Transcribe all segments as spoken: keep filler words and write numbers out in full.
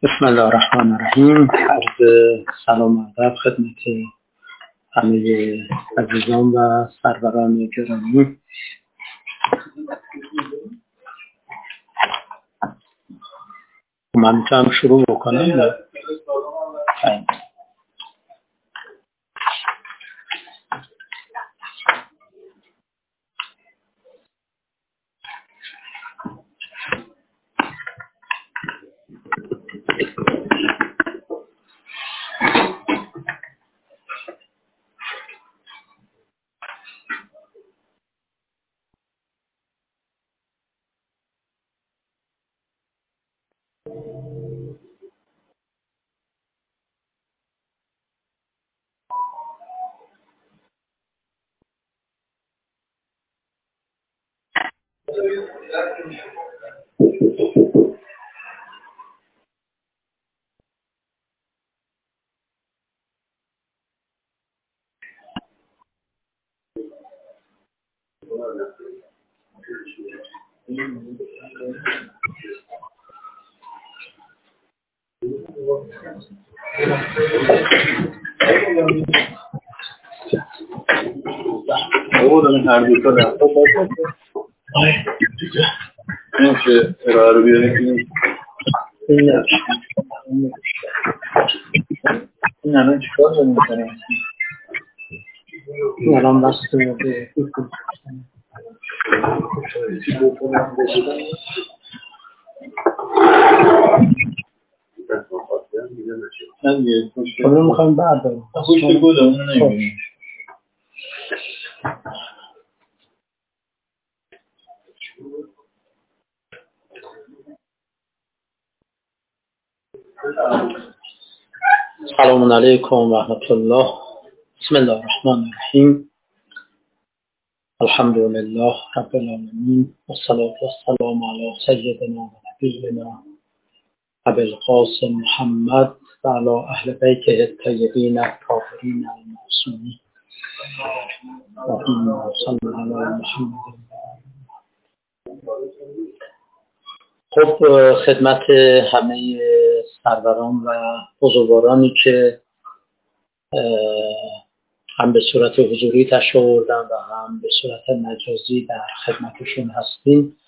بسم الله الرحمن الرحیم. عرض سلام و ادب خدمت همه عزیزان و سروران گرامی. من میتونم شروع بکنم؟ او دارم هر دو تا رفت آی دیگه نمیشه ارائه رو بیاریم این این الان چیکار داریم میکنیم؟ این الان بسته به چی بکنم بشتم من یه خوشگل خب رو میخوایم برداریم خوشگل گل اون نمیبینیم. سلام علیکم و رحمت الله. بسم الله الرحمن الرحیم. الحمد لله رب العالمین و الصلاة والسلام علی سیدنا و نبینا ابی القاسم محمد و علی اهل بیته الطیبین الطاهرین المعصومین. اللهم صل علی محمد. خب، خدمت همه سروران و بزرگوارانی که هم به صورت حضوری تشریف آوردن و هم به صورت مجازی در خدمتشون هستیم،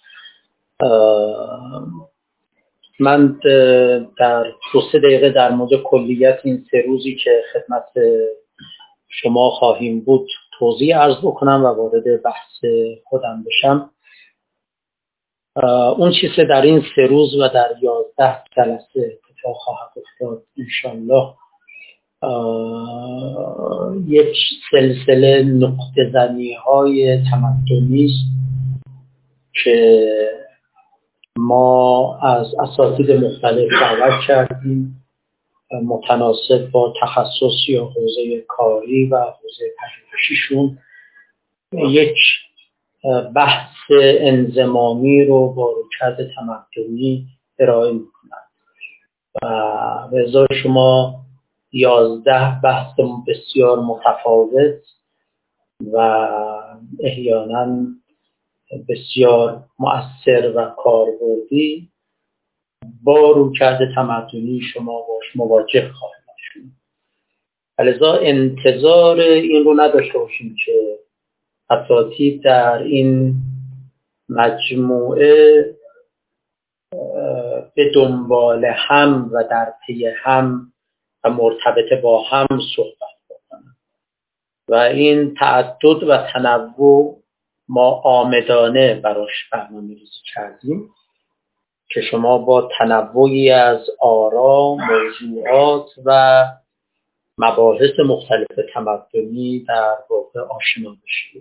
من در دو سه دقیقه در مورد کلیت این سه روزی که خدمت شما خواهیم بود توضیح عرض بکنم و وارد بحث خودم بشم. اون چیزی که در این سه روز و در یازده جلسه اتفاق خواهد افتاد انشالله یک سلسله نقطه زنی های تمدنی است که ما از اساتید مختلف دعوت کردیم متناسب با تخصص یا حوزه کاری و حوزه پژوهشیشون یک بحث انضمامی رو با رویکرد تمدنی ارائه می‌کنند و به ازای شما یازده بحث بسیار متفاوت و احیانا بسیار مؤثر و کاربردی با رویکرد تمدنی شما باش مواجه خواهید شد. لذا انتظار این رو نداشته باشیم که اساتید در این مجموعه به دنبال هم و در پی هم و مرتبط با هم صحبت بکنم و این تعدد و تنوع ما آمدانه براش برنامه‌ریزی کردیم که شما با تنوعی از آرا، موضوعات و مباحث مختلف تمدنی در واقع آشنا بشید.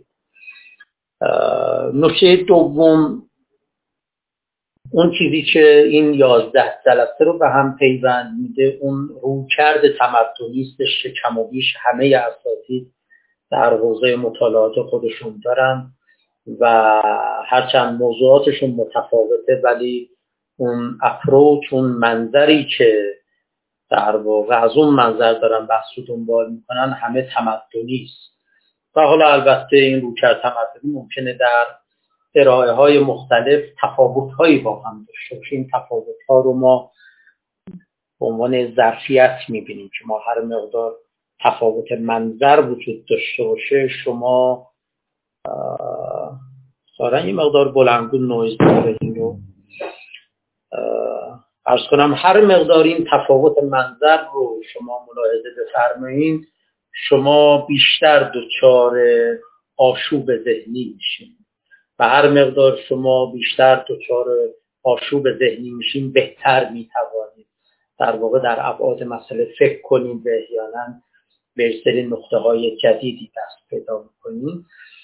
نکته دوم، اون چیزی که این یازده جلسه رو به هم پیوند میده اون رویکرد تمدنی استش که کم و بیش همه اساتید در حوزه مطالعات خودشون دارن و هرچند موضوعاتشون متفاوته ولی اون اپروچ، اون منظری که در واقع از اون منظر دارن بحث رو دنبال میکنن همه تمدنی است. و حالا البته این رویکرد تمدنی ممکنه در ارائه های مختلف تفاوت هایی با هم داشته باشه. این تفاوت ها رو ما به عنوان ظرفیت میبینیم که ما هر مقدار تفاوت منظر وجود داشته باشه، شما سارن یه مقدار بلندگو نویز داره این رو عرض کنم، هر مقدار این تفاوت منظر رو شما ملاحظه بفرمایید، شما بیشتر دچار آشوب ذهنی میشین و هر مقدار شما بیشتر دچار آشوب ذهنی میشین بهتر میتوانید در واقع در ابعاد مسئله فکر کنید و احیانا به سری نقطه های جدیدی دست پیدا میکنید.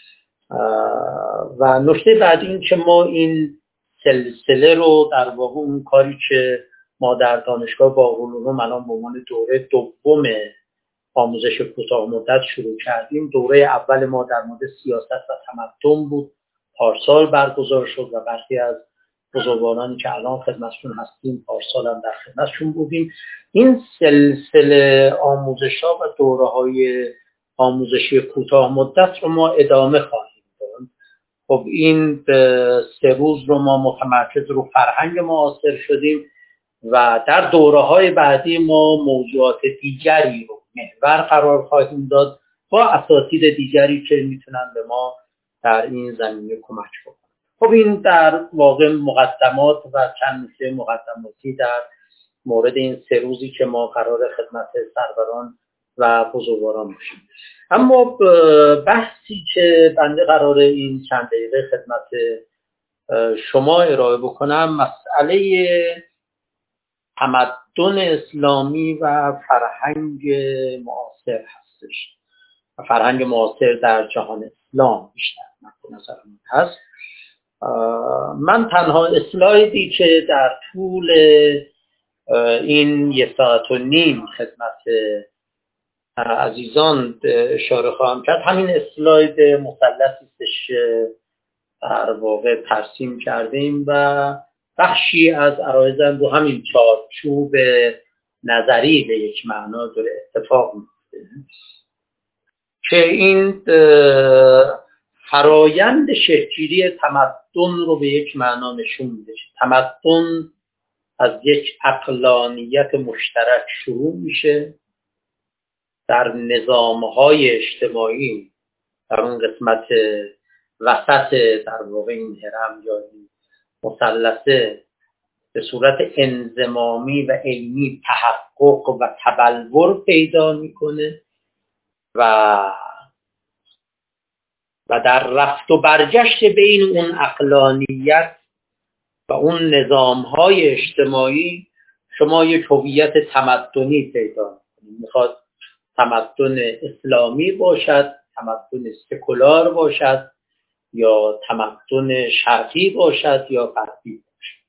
و نکته بعد این که ما این سلسله رو در واقع اون کاری که ما در دانشگاه باقرالعلوم الان به عنوان دوره دوم آموزش کوتاه مدت شروع کردیم، دوره اول ما در مورد سیاست و تمدن بود، پارسال برگزار شد و برخی از بزرگوارانی که الان خدمتشون هستیم پارسال هم در خدمتشون بودیم. این سلسله آموزش‌ها و دوره‌های آموزشی کوتاه مدت رو ما ادامه خواهیم داد. خب این سه روز رو ما متمرکز رو فرهنگ معاصر شدیم و در دوره‌های بعدی ما موضوعات دیگری رو محور قرار خواهیم داد با اساتید دیگری که میتونن به ما در این زمینه کمک کنن. خب این در واقع مقدمات و چند نکته مقدماتی در مورد این سه روزی که ما قرار خدمت سروران و بزرگواران باشیم. اما بحثی که بنده قرار این چند دقیقه خدمت شما ارائه بکنم مسئله تمدن اسلامی و فرهنگ معاصر هستش. فرهنگ معاصر در جهان اسلام بیشتر مد نظر من هست. من تنها اسلایدی که در طول این یک ساعت و نیم خدمت عزیزان اشاره خواهم کرد همین اسلاید مثلثی استش در واقع ترسیم کردیم و بخشی از عرایزم رو همین چارچوب نظری به یک معنا داره اتفاق میفته که این فرایند شکل‌گیری تمدن رو به یک معنا نشون میده. تمدن از یک عقلانیت مشترک شروع میشه در نظام‌های اجتماعی، در اون قسمت وسط در واقع این هرم یا این مثلثه به صورت انضمامی و علمی تحقق و تبلور پیدا میکنه و و در رفت و برگشت بین اون عقلانیت و اون نظام‌های اجتماعی شما یک هویت تمدنی پیدا می‌کنید. میخواد تمدن اسلامی باشد، تمدن سکولار باشد یا تمدن شرقی باشد یا غربی باشد.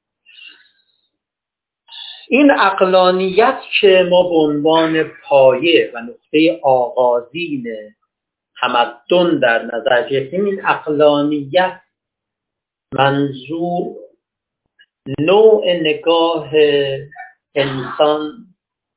این عقلانیت که ما به عنوان پایه و نقطه آغازین تمدن در نظر گرفتیم، این عقلانیت منظور نوع نگاه انسان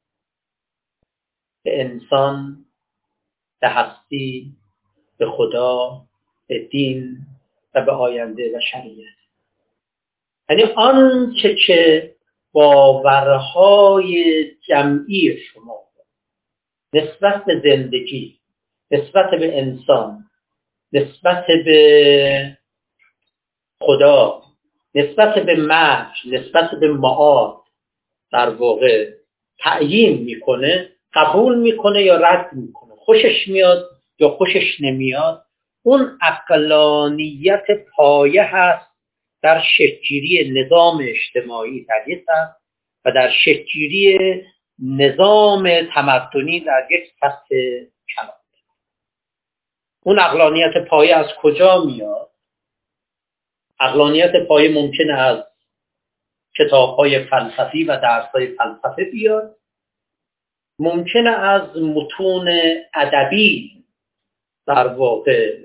به انسان، به هستی، به خدا، به دین و به آینده و شریعت. یعنی آن چه که باورهای جمعی شما نسبت به زندگی، نسبت به انسان، نسبت به خدا، نسبت به مرگ، نسبت به معاد در واقع تعیین میکنه، قبول میکنه یا رد میکنه، خوشش میاد یا خوشش نمیاد، اون عقلانیت پایه هست در شکل‌گیری نظام اجتماعی در یک سطح و در شکل‌گیری نظام تمدنی در یک سطح کلان. اون عقلانیت پایه از کجا میاد؟ عقلانیت پایه ممکنه از کتاب‌های فلسفی و درس‌های فلسفه بیاد، ممکنه از متون ادبی در واقع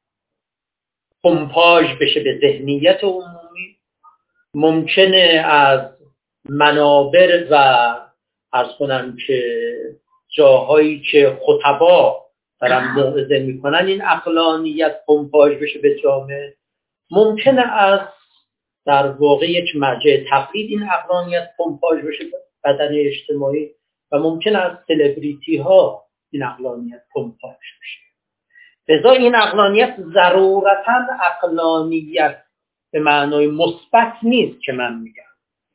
کمپاژ بشه به ذهنیت عمومی، ممکنه از منابر و عرض کنم که جاهایی که خطبا دارن موعظه میکنن این عقلانیت کمپاژ بشه به جامعه، ممکنه از در واقع یک مرجع تقلید این عقلانیت کمپاژ بشه بدن اجتماعی و ممکن است سلبریتی ها این عقلانیت کنفاش بشه. لذا این عقلانیت ضرورتاً عقلانیت به معنای مثبت نیست که من میگم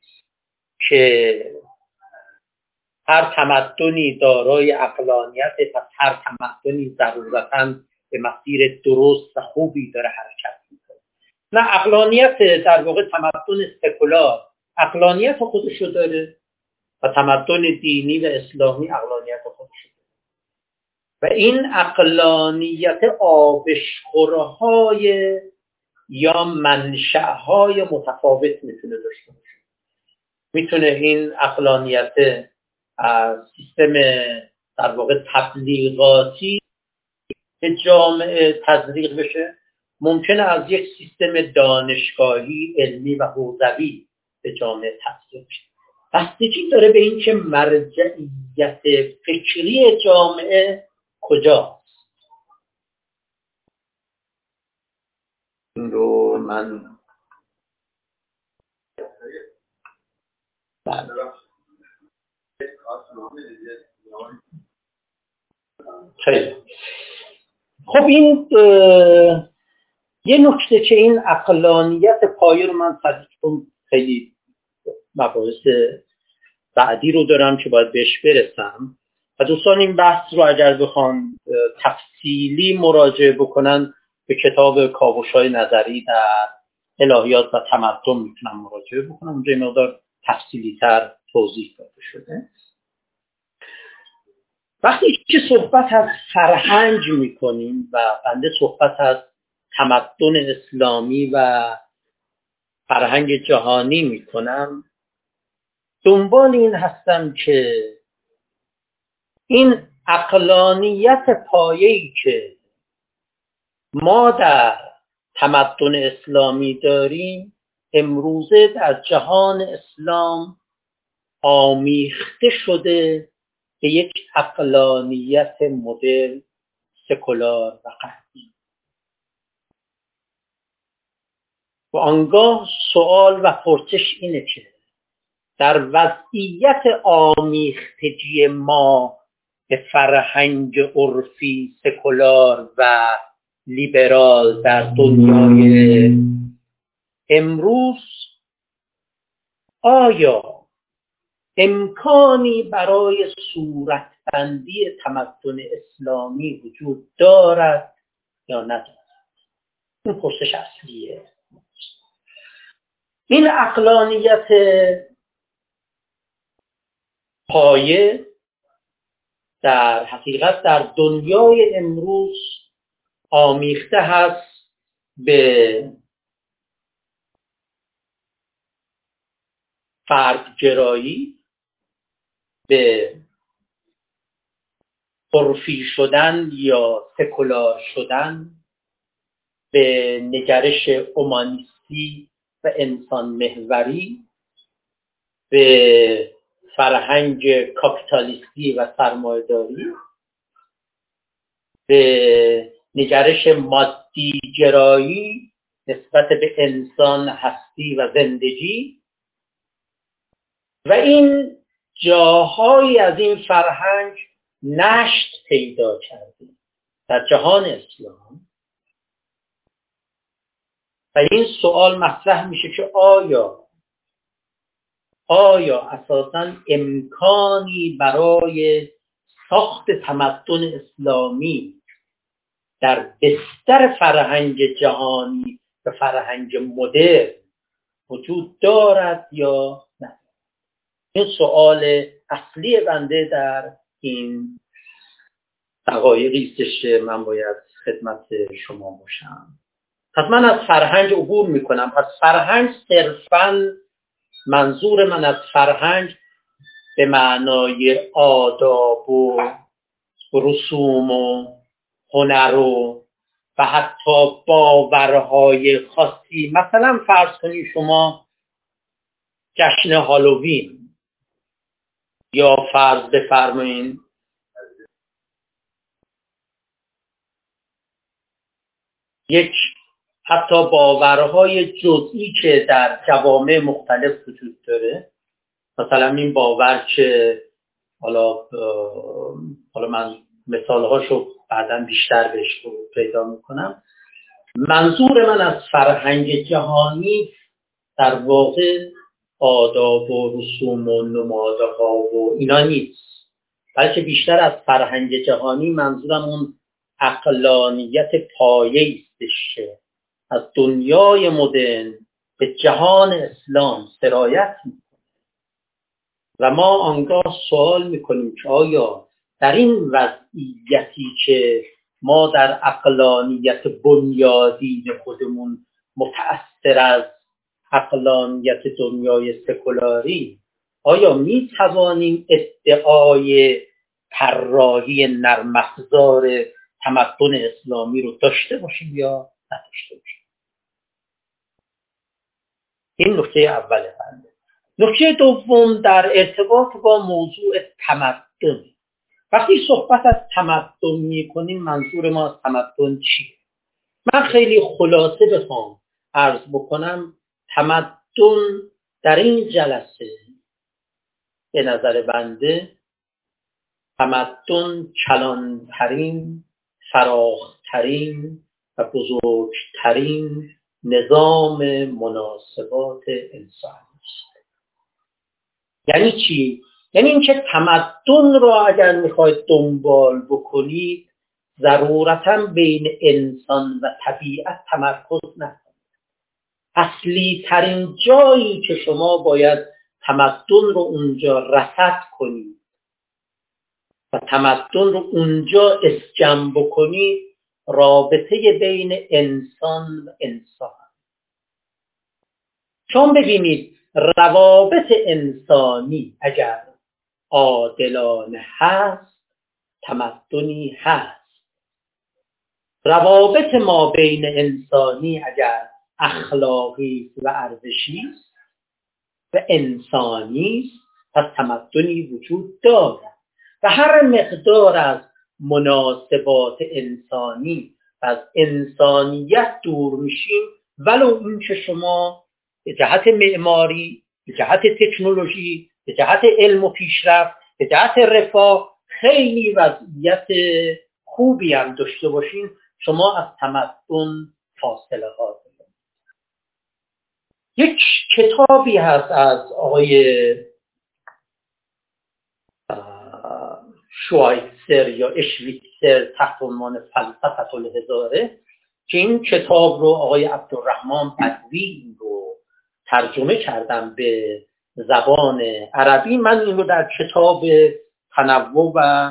که هر تمدنی دارای عقلانیت، پس هر تمدنی ضرورتاً به مسیر درست و خوبی داره حرکت میکنه. نه، عقلانیت در واقع تمدن سکولار عقلانیت خودشو داره و تمدن دینی و اسلامی عقلانیت خودشو داره و این عقلانیت آبشخورهای یا منشأهای متفاوت میتونه داشته باشه. میتونه این عقلانیت از سیستم در واقع تبلیغاتی به جامعه تزریق بشه، ممکنه از یک سیستم دانشگاهی علمی و حوزوی به جامعه تزریق بشه. بستگی داره به این که مرجعیت فکری جامعه کجاست. این رو من بله. خیلی خب، این یه نکته که این عقلانیت پایه رو من خیلی مباحث بعدی رو دارم که باید بهش برسم و دوستان این بحث رو اگر بخوان تفصیلی مراجعه بکنن به کتاب کاوش‌های نظری در الهیات و تمدن میتونن مراجعه بکنن. اونجا این مقدار تفصیلی تر توضیح داده شده. وقتی که صحبت از فرهنگ میکنیم و بنده صحبت از تمدن اسلامی و فرهنگ جهانی میکنم، دنبال این هستم که این عقلانیت پایه‌ای که ما در تمدن اسلامی داریم امروزه در جهان اسلام آمیخته شده به یک عقلانیت مدرن سکولار و غربی. و آنگاه سوال و پرسش اینه که در وضعیت آمیختگی ما به فرهنگ عرفی سکولار و لیبرال در دنیای امروز آیا امکانی برای صورتبندی تمدن اسلامی وجود دارد یا ندارد؟ این پرسش اصلیه. این عقلانیت پایه در حقیقت در دنیای امروز آمیخته هست به فردگرایی، به عرفی شدن یا سکولار شدن، به نگرش اومانیستی و انسان محوری، به فرهنگ کاپیتالیستی و سرمایه‌داری، به نگرش مادی گرایی نسبت به انسان هستی و زندگی. و این جاهایی از این فرهنگ نشت پیدا کرده در جهان اسلام و این سوال مطرح میشه که آیا آیا اساساً امکانی برای ساخت تمدن اسلامی در بستر فرهنگ جهانی و فرهنگ مدرن وجود دارد یا نه؟ این سوال اصلی بنده در این دقایقی است که من باید خدمت شما باشم. پس من از فرهنگ عبور میکنم. پس فرهنگ صرفاً، منظور من از فرهنگ به معنای آداب و رسوم و هنر و و حتی باورهای خاصی، مثلا فرض کنید شما جشن هالووین یا فرض بفرمایید یک حتی باورهای جزئی که در جوامع مختلف وجود داره، مثلا این باور که حالا حالا من مثالهاشو بعداً بیشتر بهش پیدا میکنم. منظور من از فرهنگ جهانی در واقع آداب و رسوم و نمادها و اینا نیست، بلکه بیشتر از فرهنگ جهانی منظورم اون عقلانیت پایه‌ای است که از دنیای مدرن به جهان اسلام سرایت میکنه و ما آنگاه سوال میکنیم که آیا در این وضعیتی که ما در عقلانیت بنیادین خودمون متأثر از عقلانیت دنیای سکولاری، آیا می توانیم ادعای طراحی نرم افزار تمدن اسلامی رو داشته باشیم یا نداشته باشیم؟ این نکته اول بنده. نکته دوم در ارتباط با موضوع تمدن. وقتی صحبت از تمدن می کنیم منظور ما از تمدن چیه؟ من خیلی خلاصه بخوام عرض بکنم، تمدن در این جلسه به نظر بنده تمدن کلانترین، فراخترین و بزرگترین نظام مناسبات انسانی است. یعنی چی؟ یعنی اینکه تمدن را اگر میخواید دنبال بکنید ضرورتاً بین انسان و طبیعت تمرکز نکنید. اصلی ترین جایی که شما باید تمدن رو اونجا رصد کنید و تمدن رو اونجا اسجم بکنید رابطه بین انسان و انسان. چون ببینید روابط انسانی اگر عادلانه هست تمدنی هست. روابط ما بین انسانی اگر اخلاقی و ارزشی است و انسانی است پس تمدنی وجود دارد و هر مقدار از مناسبات انسانی و از انسانیت دور میشیم ولو این که شما به جهت معماری، به جهت تکنولوژی، به جهت علم و پیشرفت، به جهت رفاه خیلی وضعیت خوبی هم داشته باشین، شما از تمدن فاصله ها دارید. یک کتابی هست از آقای شوایتزر یا اشویتزر تحت عنوان فلسفه الهزاره که این کتاب رو آقای عبدالرحمن بدوی رو ترجمه کردم به زبان عربی. من این رو در کتاب تنوع و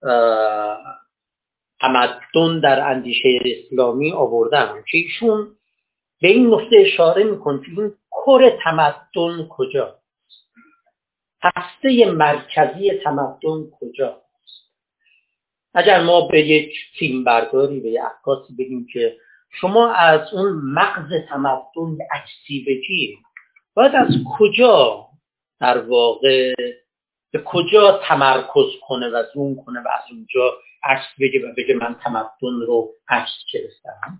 تمدن در اندیشه اسلامی آوردم که ایشون به این نکته اشاره میکنه که این کور تمدن کجاست، هسته مرکزی تمدن کجاست. اگر ما به یک فیلم برداری به یک عکاسی بگیم که شما از اون مغز تمدن عکسی بگیر، باید از کجا در واقع به کجا تمرکز کنه و زوم کنه و از اونجا عکس بگه و بگه من تمدن رو عکس گرفتم.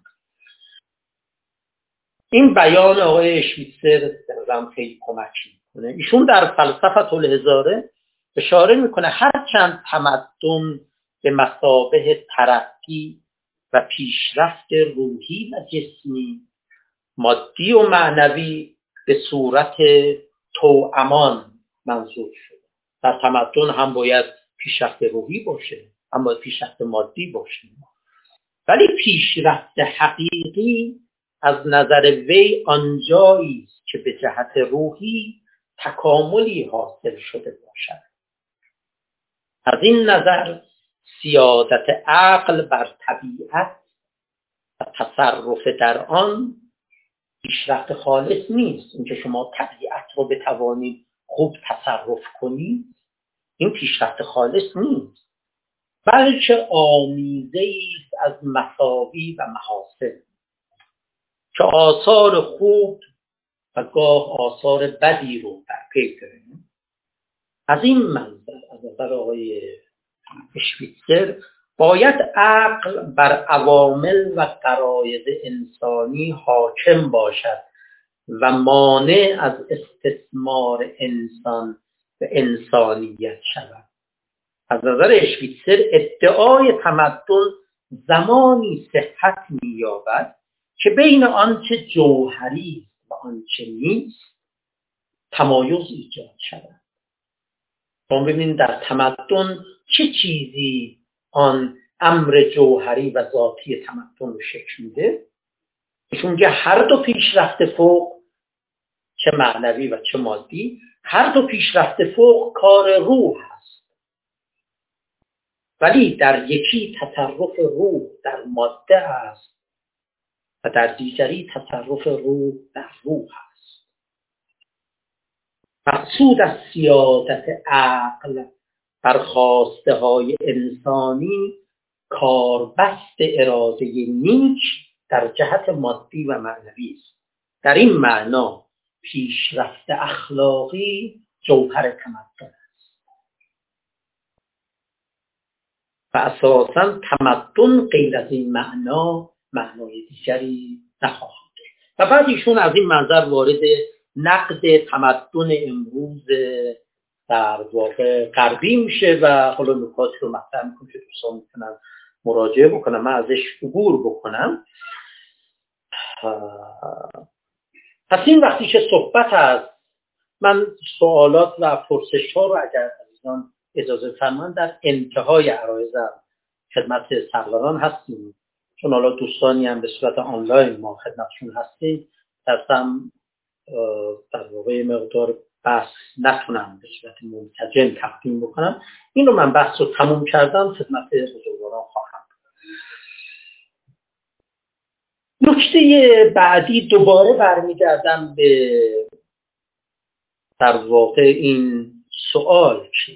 این بیان آقای اشویتزر درم خیلی کمکی میکنه. ایشون در فلسفه الهزاره اشاره میکنه هرچند تمدن به مثابه ترقی و پیشرفت روحی و جسمی، مادی و معنوی به صورت توامان منظور شده. در تمدن هم باید پیشرفت روحی باشه، هم باید پیشرفت مادی باشه، ولی پیشرفت حقیقی از نظر وی آنجایی است که به جهت روحی تکاملی حاصل شده باشد. از این نظر سیادت عقل بر طبیعت و تصرف در آن پیشرفت خالص نیست. اینکه شما طبیعت رو بتوانید خوب تصرف کنید این پیشرفت خالص نیست، بلکه آمیزه‌ای است از مساوی و محاسن که آثار خوب و گاه آثار بدی رو در پی داره. از این منظر از نظر آقای اشویتزر باید عقل بر عوامل و غرایز انسانی حاکم باشد و مانع از استثمار انسان و انسانیت شود. از نظر اشپیتزر ادعای تمدن زمانی صحت می‌یابد که بین آنچه جوهری و آنچه نیست تمایز ایجاد شود. شما ببینید در تمدن چه چیزی آن امر جوهری و ذاتی تمدن رو شکل میده؟ چون که هر دو پیشرفت فوق، چه معنوی و چه مادی، هر دو پیشرفت فوق کار روح است. ولی در یکی تصرف روح در ماده است و در دیگری تصرف روح در روح است. مقصود از سیادت عقل بر خواسته های انسانی کاربست اراده نیک در جهت مادی و معنوی است. در این معنا پیشرفت اخلاقی جوهر تمدن است و اساساً تمدن غیر از این معنا معنای دیگری نخواهد داشت. و بعد ایشون از این منظر وارد نقد تمدن امروز در واقع غربی میشه و حالا نکاتی رو مطرح میکنه که دوستان میتونن مراجعه بکنم، من ازش عبور بکنم. پس این وقتی که صحبت هست، من سوالات و پرسش ها رو اگر عزیزان اجازه فرمان در انتهای عرایزم خدمت سروران هستیم، چون حالا دوستانی هم به صورت آنلاین ما خدمتشون هستیم، دستم در واقع مقدار بحث نتونم به صورت منسجم تقدیم بکنم. این رو من بحث رو تموم کردم خدمت بزرگواران خواهم. نکته بعدی دوباره برمیگردم به در واقع این سوال که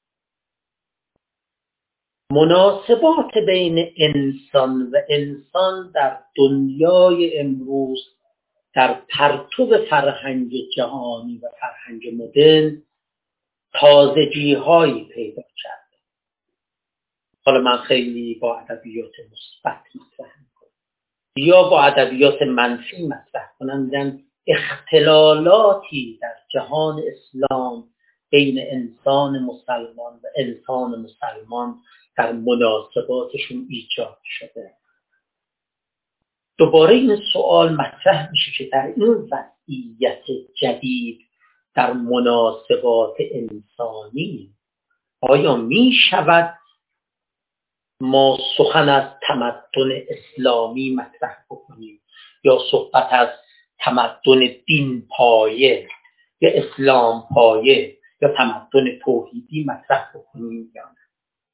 مناسبات بین انسان و انسان در دنیای امروز در پرتو فرهنگ جهانی و فرهنگ مدرن تازگی‌هایی پیدا کرد. حالا من خیلی با ادبیات مثبت مطرح می‌کنم یا با ادبیات منفی مطرح کنم، میگن اختلالاتی در جهان اسلام بین انسان مسلمان و انسان مسلمان در مناسباتشون ایجاد شده. دوباره این سوال مطرح میشه که در این وضعیت جدید در مناسبات انسانی آیا می شود ما سخن از تمدن اسلامی مطرح بکنیم یا صحبت از تمدن دین پایه یا اسلام پایه یا تمدن توحیدی مطرح بکنیم یا نه؟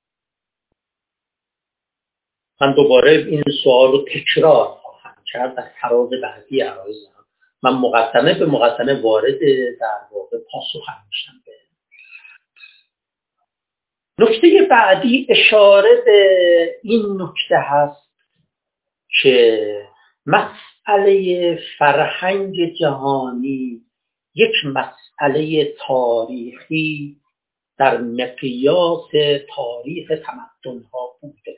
من دوباره این سوال رو تکرار خواهم کرد در فراز بعدی عرایزم. من مقدمه به مقدمه وارد در واقع پاسخ هم میشم. به نکته بعدی اشاره به این نکته هست که مسئله فرهنگ جهانی یک مسئله تاریخی در مقیاس تاریخ تمدن‌ها بوده.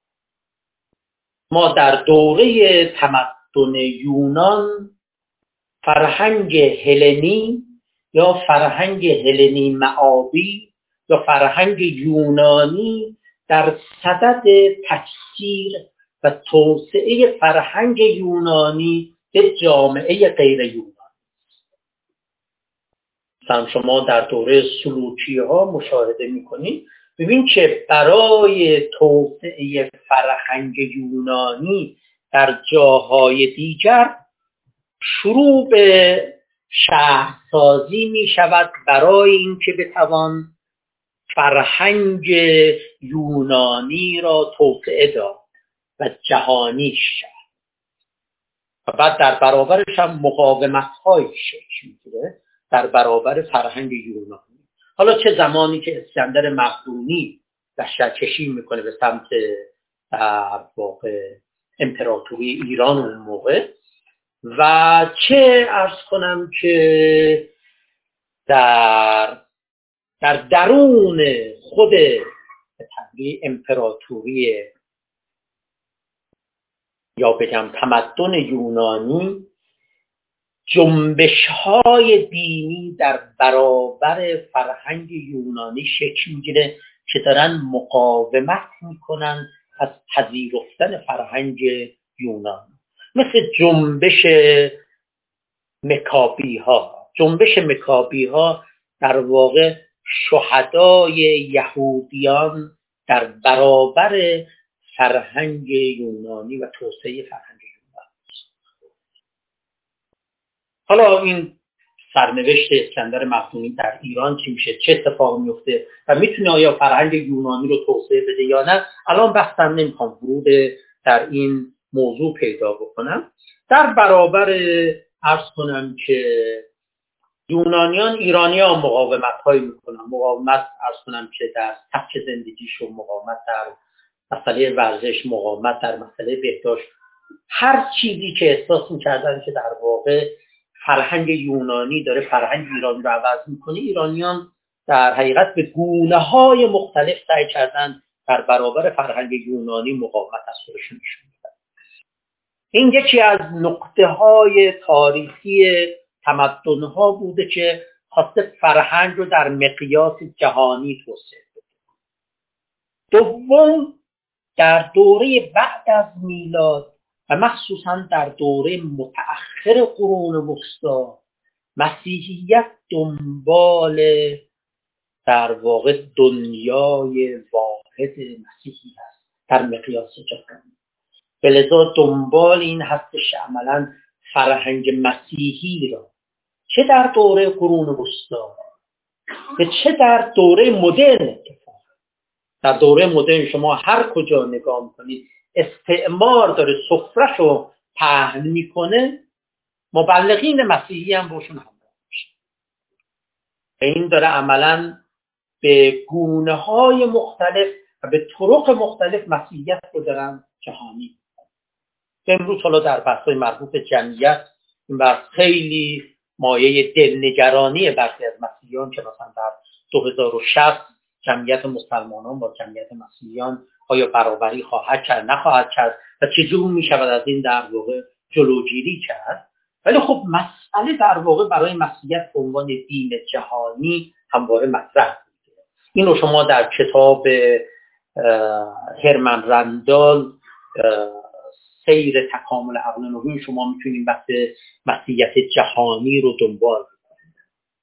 ما در دوره تمدن یونان فرهنگ هلنی یا فرهنگ هلنی معابی یا فرهنگ یونانی در صدد تکثیر و توسعه فرهنگ یونانی به جامعه غیر یونانی. مثلا شما در دوره سلوکی ها مشاهده میکنید، ببین که برای توسعه فرهنگ یونانی در جاهای دیگر شروع به شهرسازی می شود برای اینکه بتوان فرهنگ یونانی را توسعه داد و جهانی شد. و بعد در برابرش هم مقاومت های شکل میگیره در برابر فرهنگ یونانی. حالا چه زمانی که اسکندر مقدونی لشکرکشی میکنه به سمت واقع امپراتوری ایران اون موقع، و چه عرض کنم که در در درون خود تبریز امپراتوری یا بگم تمدن یونانی جنبش های دینی در برابر فرهنگ یونانی شکل میگیره که دارن مقاومت میکنن از پذیرفتن فرهنگ یونانی، مثل جنبش مکابی ها. جنبش مکابی ها در واقع شهدای یهودیان در برابر فرهنگ یونانی و توسعه فرهنگ یونانی. حالا این سرنوشت اسکندر مقدونی در ایران چی میشه، چه اتفاقی میفته و میتونه آیا فرهنگ یونانی رو توسعه بده یا نه، الان بحثم نمیخوام ورود در این موضوع پیدا بکنم. در برابر عرض کنم که یونانیان ایرانیان مقاومت هایی میکنن، مقاومت عرض کنم که در سبک زندگیشون، مقاومت در مسئله ورزش، مقاومت در مسئله بهداشت، هر چیزی که احساس میکردن که در واقع فرهنگ یونانی داره فرهنگ ایرانی رو عوض میکنه، ایرانیان در حقیقت به گونه های مختلف سعی کردن در برابر فرهنگ یونانی مقاومت از خودشون نشون بدن. این یکی از نقطه های تاریخی تمدن ها بوده که خواسته فرهنگ رو در مقیاس جهانی توسعه بده. دوم، در دوره بعد از میلاد و مخصوصا در دوره متأخر قرون وسطی، مسیحیت دنبال در واقع دنیای واحد مسیحی هست در مقیاس جهانی. بلذا دنبال این هستش عملا فرهنگ مسیحی را چه در دوره قرون وسطی چه در دوره مدرن اتفاق. در دوره مدرن شما هر کجا نگاه میکنید استعمار داره سفره‌شو پهن میکنه، مبلغین مسیحی هم روشون همراه میشه. این داره عملا به گونه های مختلف و به طرق مختلف مسیحیت رو دارن جهانی. امروز حالا در بحث‌های مربوط به جمعیت، این بحث خیلی مایه دلنگرانی برخی از مسیحیان که مثلا در دو هزار و شصت جمعیت مسلمانان با جمعیت مسیحیان آیا برابری خواهد کرد نخواهد کرد و چجور می شود از این در واقع جلوگیری کرد. ولی خب مسئله در واقع برای مسیحیت به عنوان دین جهانی همواره مطرح بوده. این رو شما در کتاب هرمن رندال سیر تکامل عقل نوین شما میتونید بحث مسیحیت جهانی رو دنبال بکنید.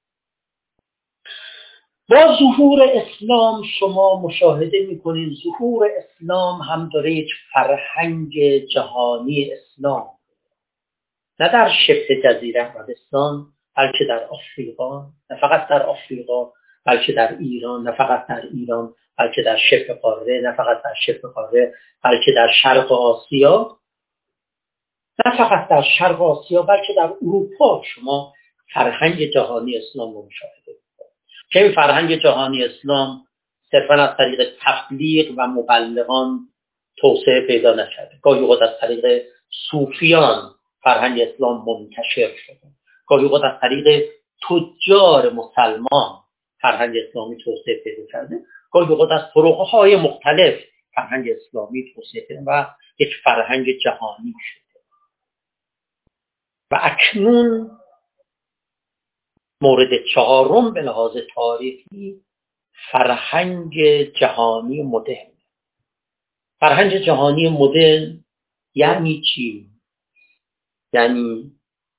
با ظهور اسلام شما مشاهده میکنید ظهور اسلام هم داره یک فرهنگ جهانی اسلام، نه در شبه جزیره عربستان بلکه در آفریقا، نه فقط در آفریقا بلکه در ایران، نه فقط در ایران بلکه در شبه قاره، نه فقط در شبه قاره بلکه در شرق آسیا، نه فقط در شرق آسیا بلکه در اروپا شما فرهنگ جهانی اسلام رو مشاهده می‌کنید. که این فرهنگ جهانی اسلام صرفاً از طریق تبلیغ و مبلغان توسعه پیدا نکرده. گاهی اوقات از طریق صوفیان فرهنگ اسلام منتشر شده، گاهی اوقات از طریق تجار مسلمان فرهنگ اسلامی توسعه پیدا کرده، گاهی اوقات از طرق‌های مختلف فرهنگ اسلامی توسعه پیدا و یک فرهنگ جهانی شده. و اکنون مورد چهارم به لحاظ تاریخی فرهنگ جهانی مدرن. فرهنگ جهانی مدرن یعنی چی؟ یعنی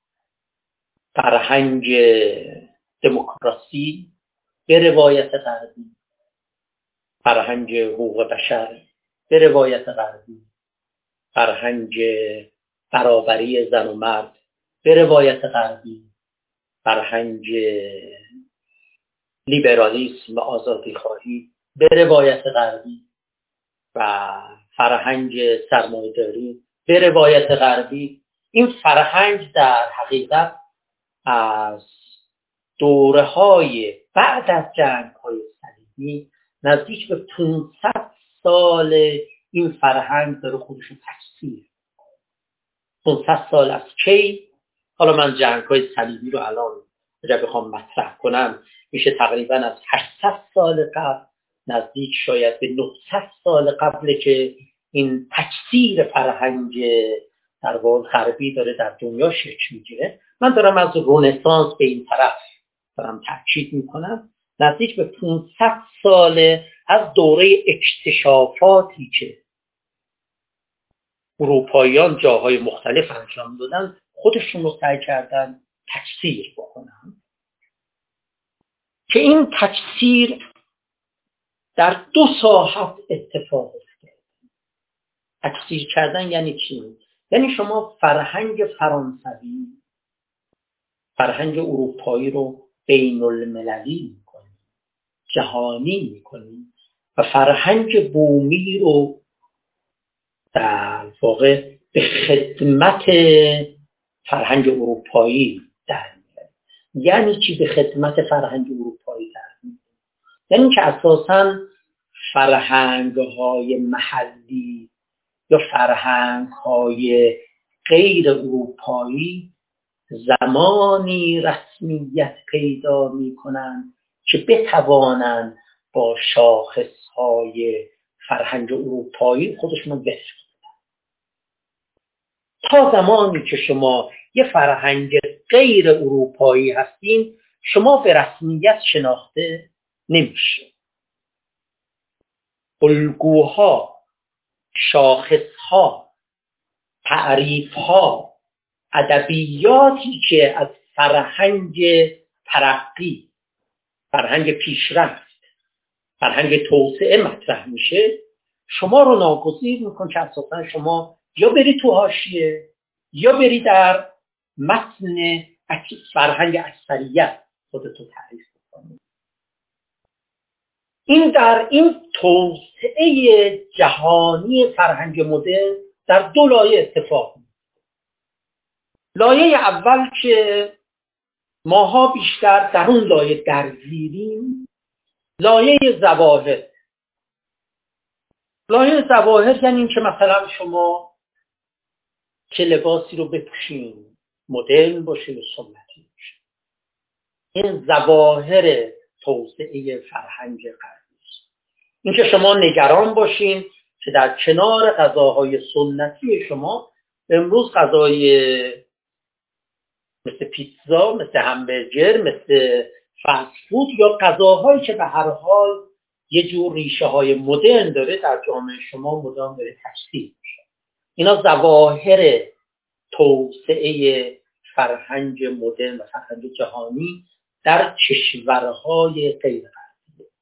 فرهنگ دموکراسی به روایت غربی، فرهنگ حقوق بشر به روایت غربی، فرهنگ برابری زن و مرد به روایت غربی، فرهنگ لیبرالیسم و آزادی خواهی به روایت غربی و فرهنگ سرمایه‌داری به روایت غربی. این فرهنگ در حقیقت از دوره‌های بعد از جنگ‌های صلیبی نزدیک به پانصد سال این فرهنگ داره خودشو تکثیر. پانصد سال از کی؟ حالا من جنگ‌های صلیبی رو الان اگر بخوام مطرح کنم میشه تقریبا از هشتصد سال قبل نزدیک شاید به نهصد سال قبل که این تکثیر فرهنگ در واقع غربی داره در دنیا شکل میگیره. من دارم از رنسانس به این طرف دارم تاکید میکنم، نزدیک به پانصد ساله از دوره اکتشافاتی که اروپاییان جاهای مختلف انجام دادن، خودشون رو سعی کردن تفسیر بکنن که این تفسیر در دو ساحت اتفاق افتاد. تفسیر کردن یعنی چی؟ یعنی شما فرهنگ فرانسوی، فرهنگ اروپایی رو بین المللی میکنید، جهانی میکنید و فرهنگ بومی رو در واقع به خدمت فرهنگ اروپایی در میارید. یعنی چی به خدمت فرهنگ اروپایی در میارید؟ یعنی که اساساً فرهنگ‌های محلی یا فرهنگ‌های غیر اروپایی زمانی رسمیت پیدا می‌کنند که بتوانند با شاخص‌های فرهنگ اروپایی خودشون رو وفق کنند. تا زمانی که شما یه فرهنگ غیر اروپایی هستین، شما به رسمیت شناخته نمیشه. الگوها، شاخصها، تعریفها، ادبیاتی که از فرهنگ ترقی، فرهنگ پیشرفت، فرهنگ توسعه مطرح میشه، شما رو ناگزیر میکن که اساسا شما یا بری تو حاشیه یا بری در متن فرهنگ اکثریت خودتو تعریف بکنید. این در این توسعه جهانی فرهنگ مدرن در دو لایه اتفاق میفته. لایه اول که ماها بیشتر در اون لایه درگیریم، لایه ظواهر. لایه ظواهر یعنی این که مثلا شما که لباسی رو بپوشین مدرن باشه و سنتی باشه. این ظواهر توسعه فرهنگ غربی است. این که شما نگران باشین که در کنار غذاهای سنتی شما امروز غذای مثل پیتزا، مثل همبرگر، مثل فست فود یا غذاهایی که به هر حال یه جور ریشه های مدرن داره در جامعه شما مدام داره تشکیل میشه. اینا ظواهر توسعه فرهنگ مدرن و فرهنگ جهانی در کشورهای غیر غربی.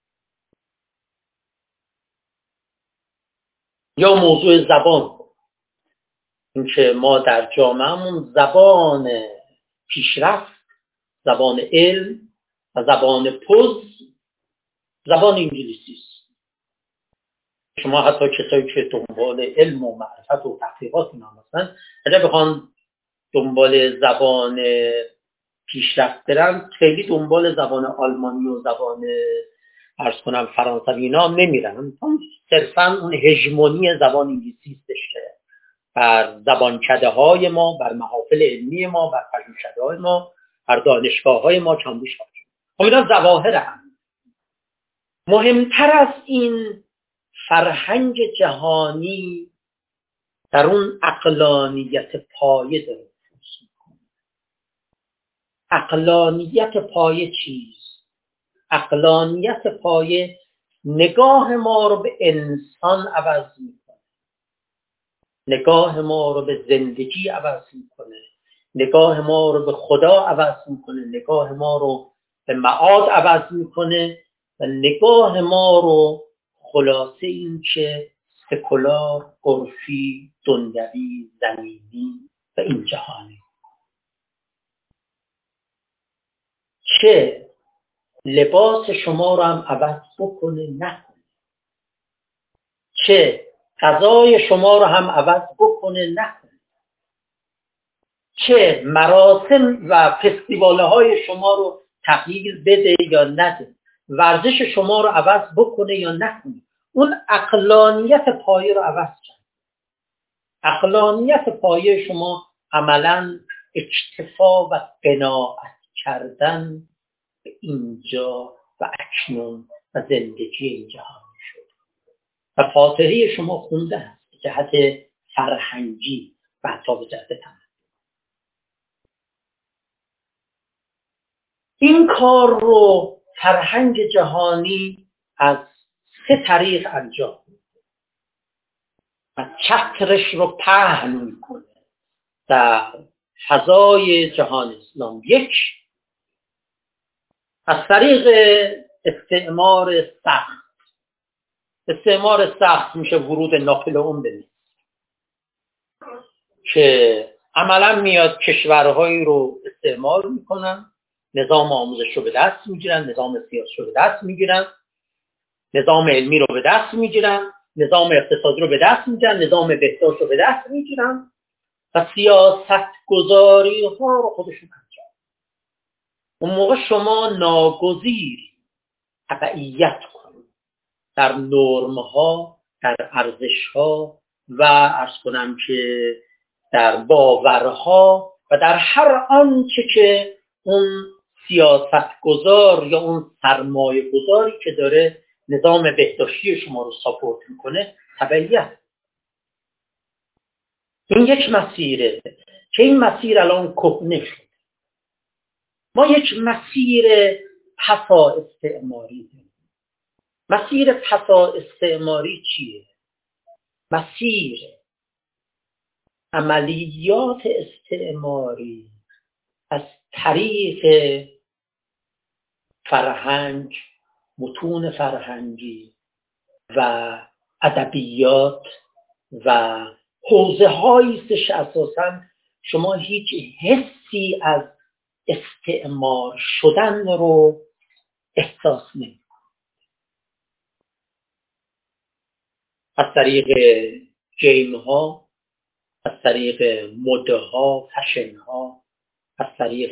یا موضوع زبان، این که ما در جامعهمون زبان پیشرفت، زبان علم و زبان پوز زبان انگلیسی است. شما حتی کسایی که دنبال علم و معرفت و تحقیقات اینا هستن، اگر بخوان دنبال زبان پیشرفت برن، خیلی دنبال زبان آلمانی و زبان عرض کنم فرانسوی اینا نمیرن. صرفا اون هژمونی زبان انگلیسی است که بر زبانکده های ما، بر محافل علمی ما، بر پژوهشکده های ما، بر دانشگاه های ما چندش خواهد. امیدوارم ظواهر هم مهمتر از این فرهنگ جهانی در اون عقلانیت پایه داره. عقلانیت پایه چیست؟ عقلانیت پایه نگاه ما رو به انسان عوض میکنه، نگاه ما رو به زندگی عوض میکنه، نگاه ما رو به خدا عوض میکنه، نگاه ما رو به معاد عوض میکنه و نگاه ما رو خلاصه این که سکولار، عرفی، دنیوی، زمینی و این جهانی. چه لباس شما رو هم عوض بکنه نکنه، چه غذای شما رو هم عوض بکنه نکنه، چه مراسم و فستیواله های شما رو تغییر بده یا نده، ورزش شما رو عوض بکنه یا نکنه، اون عقلانیت پایه رو عوض کرد. عقلانیت پایه شما عملاً اکتفا و قناعت کردن به اینجا و اکنون و زندگی این جهانی شد و فاتحه شما خونده است به جهت فرهنگی و حتی به جهت تمدن. این کار رو فرهنگ جهانی از سه طریق انجام میده و چترش رو پهن میکنه در فضای جهان اسلام. یک، از طریق استعمار سخت. استعمار سخت میشه ورود ناپلئون به مصر که عملا میاد کشورهایی رو استعمار میکنن، نظام آموزش رو به دست میگیرن، نظام سیاسی رو به دست میگیرن، نظام علمی رو به دست میگیرن، نظام اقتصادی رو به دست میگیرن، نظام بهداشت رو به دست میگیرن و سیاست گذاری ها رو خودشون انجام. اون موقع شما ناگزیر تبعیت کنید در نرم ها، در ارزش ها و عرض کنم که در باورها و در هر آنچه که اون سیاست گذار یا اون سرمایه گذاری که داره نظام بهداشتی شما رو ساپورت میکنه تبعیت. این یک مسیره که این مسیر الان کهنه شد. ما یک مسیر پسا استعماری داریم. مسیر پسا استعماری چیه؟ مسیر عملیات استعماری از طریق فرهنگ، متون فرهنگی و ادبیات و حوزه هایی است که اساساً شما هیچ حسی از استعمار شدن رو احساس نمی کنید. از طریق گیم ها، از طریق مده ها، فشن ها، از طریق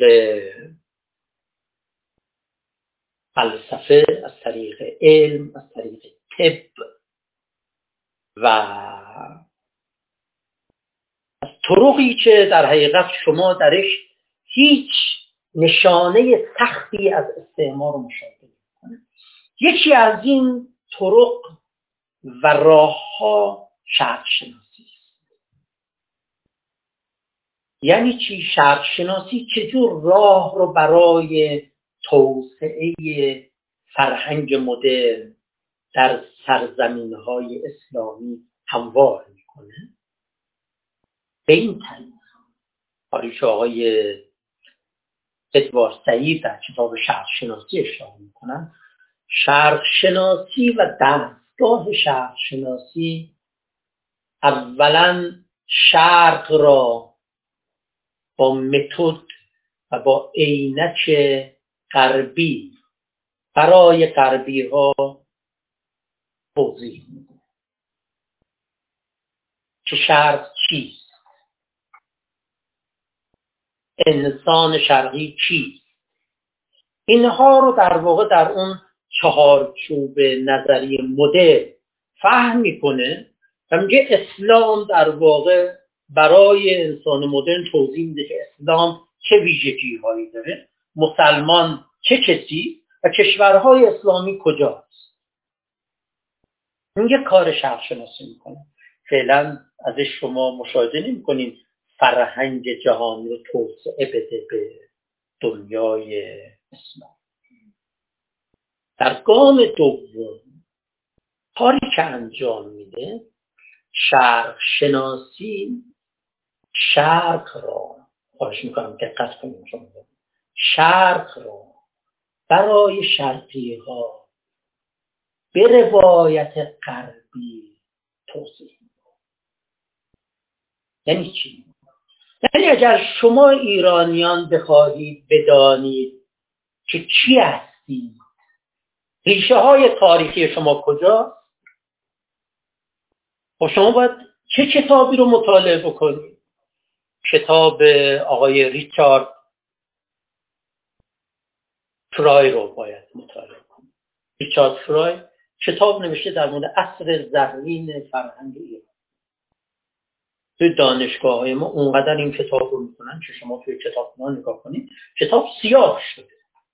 فلسفه، از طریق علم، از طریق طب و از طرقی که در حقیقت شما درش هیچ نشانه سختی از استعمار رو مشاهده می‌کنید. یکی از این طرق و راه‌ها شرق شناسی است. یعنی چی شرق شناسی؟ چجور راه رو برای توسعه فرهنگ مدرن در سرزمین‌های اسلامی هموار میکنه؟ به این طریق آریش آقای ادوارد سعید در کتاب شرق شناسی اشاره میکنن. شرق شناسی و دستگاه شرق شناسی اولا شرق را با متد و با عینک غربی برای غربی ها توضیح میده که شرق چیست، انسان شرقی چیست. اینها رو در واقع در اون چهارچوب نظری مدرن فهم میکنه و میگه اسلام در واقع برای انسان مدرن توضیح میده که اسلام چه ویژگی هایی داره، مسلمان چه کسی و کشورهای اسلامی کجاست. میگه کار شرق شناسی میکنه. فعلا ازش شما مشاهده نمیکنین فرهنگ جهانی رو توسعه بده به دنیای اسلام. در گام دوم کاری که انجام میده شرق شناسی شرق را، خواهش میکنم دقت کنیم شما، شرق را برای شرقی ها به روایت غربی توضیح میده. یعنی چی؟ یعنی اگر شما ایرانیان بخواهید بدانید که چی هستید، ریشه های تاریخی شما کجا، خب شما باید چه کتابی رو مطالعه بکنید؟ کتاب آقای ریچارد فرای رو باید مطالعه کنید. ریچارد فرای کتاب نوشته در مورد عصر زرین فرهنگ ایران. توی دانشگاه های ما اونقدر این کتاب رو میکنن که شما توی کتابخونه نگاه کنید کتاب سیاه شده.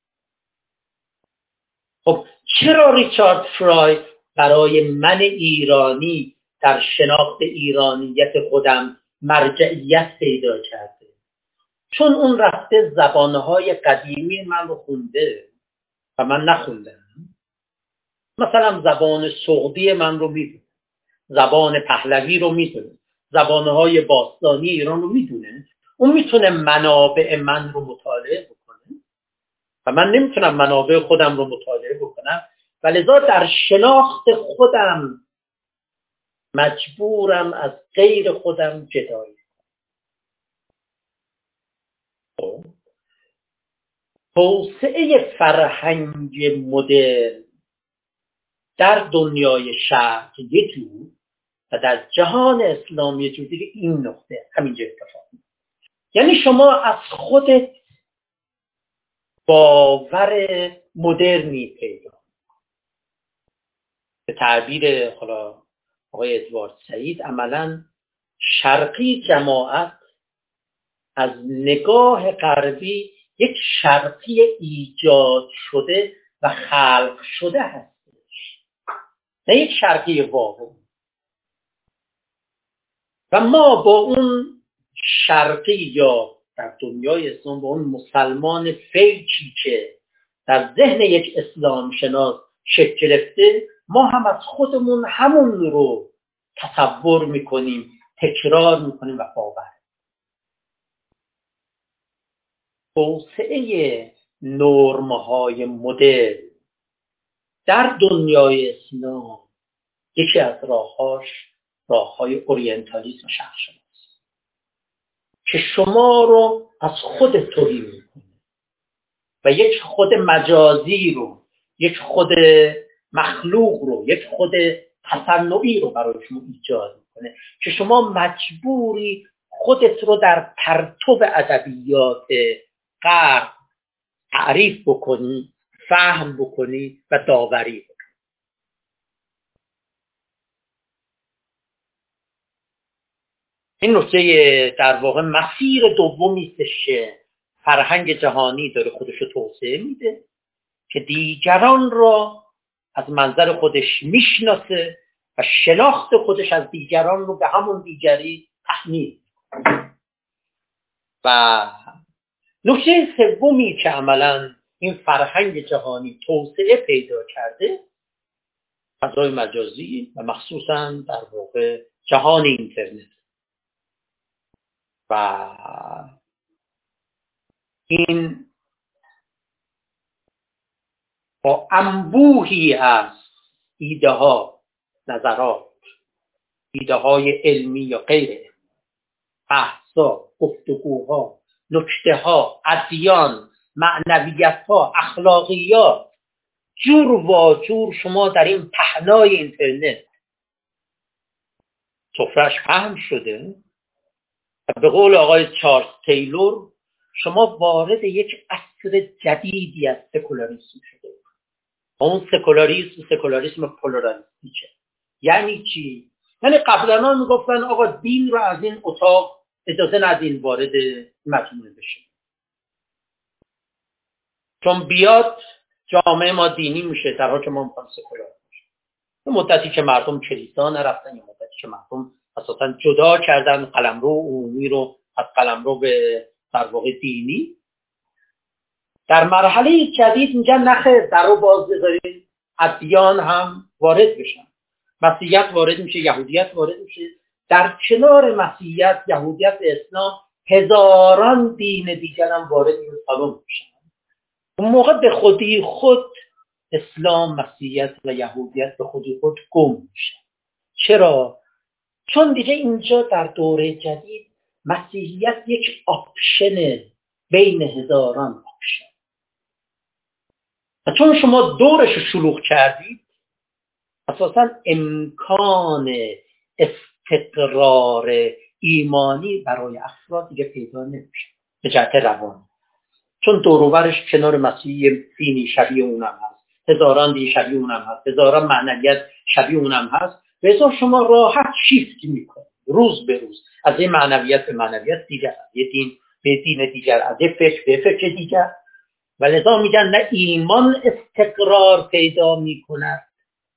خب چرا ریچارد فرای برای من ایرانی در شناخت ایرانیت خودم مرجعیت پیدا کرده؟ چون اون رفته زبانهای قدیمی من رو خونده و من نخوندم. مثلا زبان سعودی من رو میدونه، زبان پهلوی رو میدونه، زبانهای باستانی ایران رو میدونه. اون میتونه منابع من رو مطالعه بکنه و من نمیتونم منابع خودم رو مطالعه بکنم و لذا در شناخت خودم مجبورم از غیر خودم جدایی. توسعه فرهنگ مدرن در دنیای شرق یه جور و در جهان اسلامی یه جور دیگه این نقطه همینجا اتفاق میفته. یعنی شما از خودت باور مدرنی پیدا، به تعبیر حالا آقای ادوارد سعید، عملاً شرقی جماعت از نگاه غربی یک شرقی ایجاد شده و خلق شده هستش، نه یک شرقی واقعی. و ما با اون شرقی یا در دنیای اسلام با اون مسلمان فیکی که در ذهن یک اسلام شناس شکل گرفته، ما هم از خودمون همون رو تصور میکنیم، تکرار میکنیم و باور. توسعه نرم‌های مدرن در دنیای اسلام یکی از راه‌هاش راه‌های اورینتالیسم شرق‌شناسی که شما رو از خود توهی میکنه و یک خود مجازی رو، یک خود مخلوق رو، یک خود تصنعی رو برای شما ایجاد میکنه که شما مجبوری خودت رو در پرتو ادبیات غرب تعریف بکنی، فهم بکنی و داوری بکنی. این نکته در واقع مسیر دومی استش که فرهنگ جهانی داره خودش رو توسعه میده که دیگران را از منظر خودش میشناسه و شناخت خودش از دیگران رو به همون دیگری تحمیل. و نکته سومی که عملاً این فرهنگ جهانی توسعه پیدا کرده، فضای مجازی و مخصوصاً در واقع جهان اینترنت. و این با انبوهی از ایده ها، نظرات، ایده های علمی یا غیر، بحثا، گفتگوها، نکته ها، ادیان، معنویت ها، اخلاقیات، جور و جور شما در این پهنای اینترنت سفرش پهن شده. به قول آقای چارلز تیلور، شما وارد یک عصر جدیدی از سکولاریسم شده. اون سکولاریسم سکولاریسم پلورالیستیکه. یعنی چی؟ یعنی قبلا میگفتن آقا دین رو از این اتاق اجازه ندین وارد مجموعه بشه، چون بیاد جامعه ما دینی میشه، در حالی که ما میخوایم سکولار باشه. یه مدتی که مردم کلیسا نرفتن، یه مدتی که مردم اساسا جدا کردن قلمرو عمومی رو از قلمرو به در واقع دینی. در مرحله جدید میگن نخیر، در رو باز بذارید، ادیان هم وارد بشن. مسیحیت وارد میشه، یهودیت وارد میشه. در کنار مسیحیت، یهودیت و اسلام هزاران دین دیگر هم وارد این سالن میشن. اون موقع به خودی خود اسلام، مسیحیت و یهودیت به خودی خود گم میشه. چرا؟ چون دیگه اینجا در دوره جدید مسیحیت یک آپشن بین هزاران آپشن. و چون شما دورش رو شلوغ کردید، اساساً امکان استقرار ایمانی برای افراد دیگه پیدا نمیشه به جهت روان. چون دور و برش کنار مسیحی دینی شبیه اونم هست، هزاران دین شبیه اونم هست، هزاران معنویت شبیه اونم هست، به حساب شما راحت شیفت میکنه روز به روز از این معنویت به معنویت دیگر، از یه دین به دین دیگر، از یه فکر به فکر دیگر. و لذا میگن نه ایمان استقرار پیدا میکند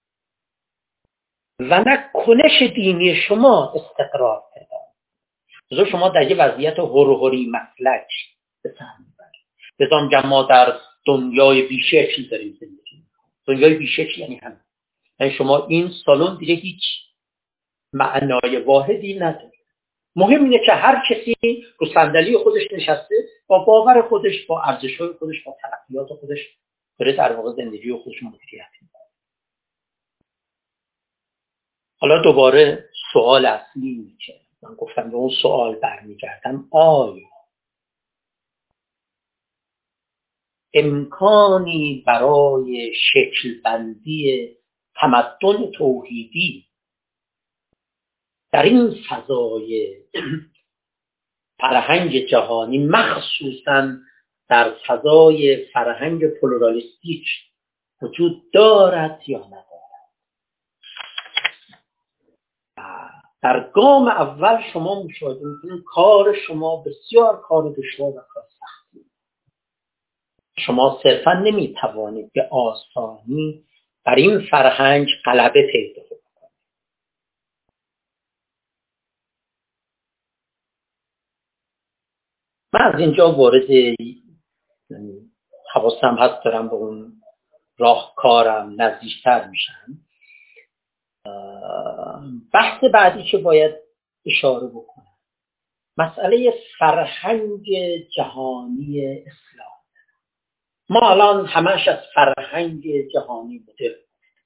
و نه کنش دینی شما استقرار پیدا. لذا شما در یه وضعیت هوروهوری مفلج به سر میبرید. لذا میگم ما در دنیای بیشکل داریم زندگی. دنیای بیشکل یعنی هم یعنی شما این سالن دیگه هیچ معنای واحدی نداره. مهم اینه که هر کسی رو صندلی خودش نشسته، با باور خودش، با ارزش‌های خودش، با تلقیات خودش داره در واقع زندگی و خودش مدیریت می‌کنه. حالا دوباره سوال اصلی میشه، من گفتم به اون سوال برمیگردم، آیا امکانی برای شکل بندی تمدن توحیدی در این فضای فرهنگ جهانی، مخصوصاً در فضای فرهنگ پلورالیستیک وجود دارد یا ندارد؟ در گام اول شما مشاهده می‌کنید کار شما بسیار کار دشوار و کار سختی. شما صرفاً نمی‌توانید به آسانی بر این فرهنگ غلبه پیدا کنید. من از اینجا وارد حواسم هست دارم به اون راهکارم نزدیکتر میشم. بحث بعدی که باید اشاره بکنم مسئله فرهنگ جهانی اسلام. ما الان همش از فرهنگ جهانی مدرن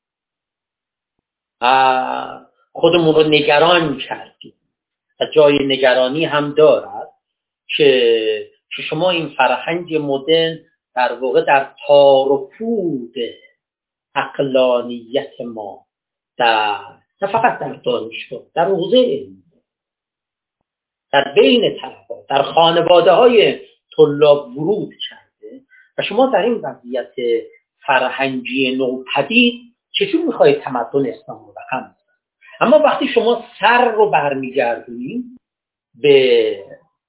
خودمون رو نگران کردیم و جای نگرانی هم دارد که شما این فرهنگ مدرن در واقع در تار و پود عقلانیت ما، در نه فقط در دانشگاه، در حوزه علمی، در بین طلبا، در خانواده های طلاب ورود کرده و شما در این وضعیت فرهنگی نوپدید چجور میخواهید تمدن اسلام رو رقم بزنید؟ اما وقتی شما سر رو برمیگردونید به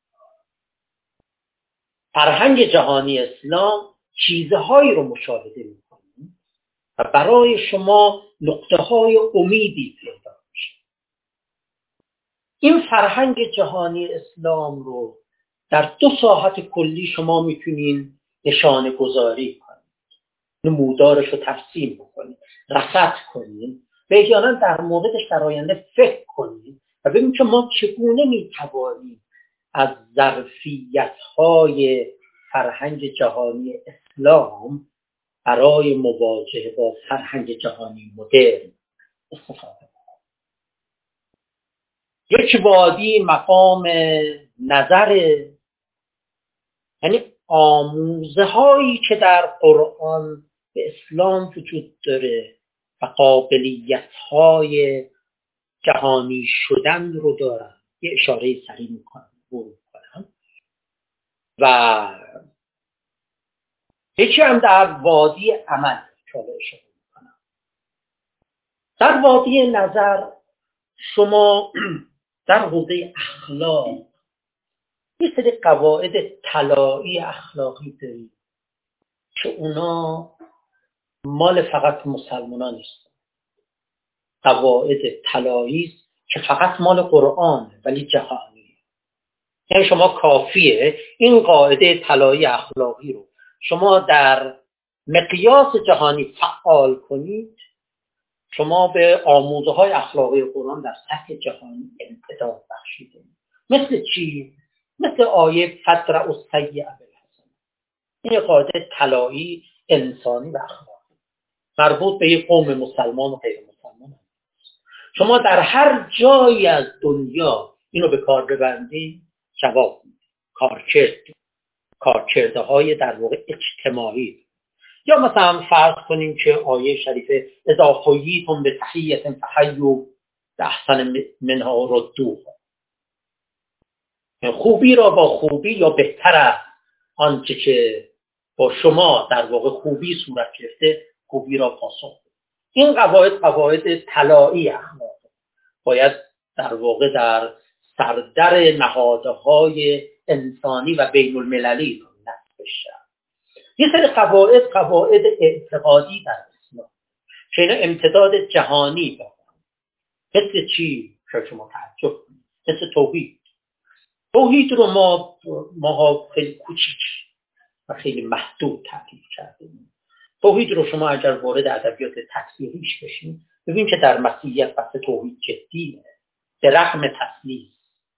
فرهنگ جهانی اسلام، چیزهایی رو مشاهده میکنید و برای شما نقطه های امیدی پیدا میشه. این فرهنگ جهانی اسلام رو در دو ساحت کلی شما میتونین نشانه گذاری کنید، نمودارش رو ترسیم بکنید، رصد کنید و احیانا در موردش در آینده فکر کنید و ببینید که ما چگونه میتوانیم از ظرفیت‌های فرهنگ جهانی اسلام برای مواجهه با فرهنگ جهانی مدرن استفاده کنیم. یک وادی مقام نظر، یعنی آموزه هایی که در قرآن به اسلام وجود داره و قابلیت های جهانی شدن رو دارن، یه اشاره سریع میکنم و یکی هم در وادی عمل که اشاره میکنم. در وادی نظر شما در حوزه اخلاق یه سری قواعد طلایی اخلاقی دارید که اونا مال فقط مسلمانان نیست. قواعد طلایی که فقط مال قرآن ولی جهانیه. یعنی شما کافیه این قاعده طلایی اخلاقی رو شما در مقیاس جهانی فعال کنید، شما به آموزه های اخلاقی قرآن در سطح جهانی امتداد بخشیده. مثل چی؟ مثل آیه فدرء السیئة بالحسنة. این قاعده طلایی انسانی و اخلاقی مربوط به یک قوم مسلمان و غیر مسلمان هست. شما در هر جایی از دنیا اینو به کار ببندید جواب میده. کارکرد کارکرده های در واقع اجتماعی. یا مثلا فرض کنیم که آیه شریفه اذا حییتم بتحیة فحیوا باحسن منها ردوها، خوبی را با خوبی یا بهتر از آنچه که با شما در واقع خوبی صورت گرفته خوبی را پاسخ. این قواعد قواعد طلایی اخلاق باید در واقع در سردر نهادهای انسانی و بین المللی نصب بشه. یه سری قواعد قواعد اعتقادی در اسلام که اینا امتداد جهانی دارن. مثل چی؟ شاید شما تعجب کنید. مثل توحید. توحید رو ما ما خیلی کوچیک و خیلی محدود تعریف کردیم. توحید رو شما اگر وارد ادبیات تفسیریش بشین ببین که در مسیحیت بحث توحید جدیه، به رغم تثلیث.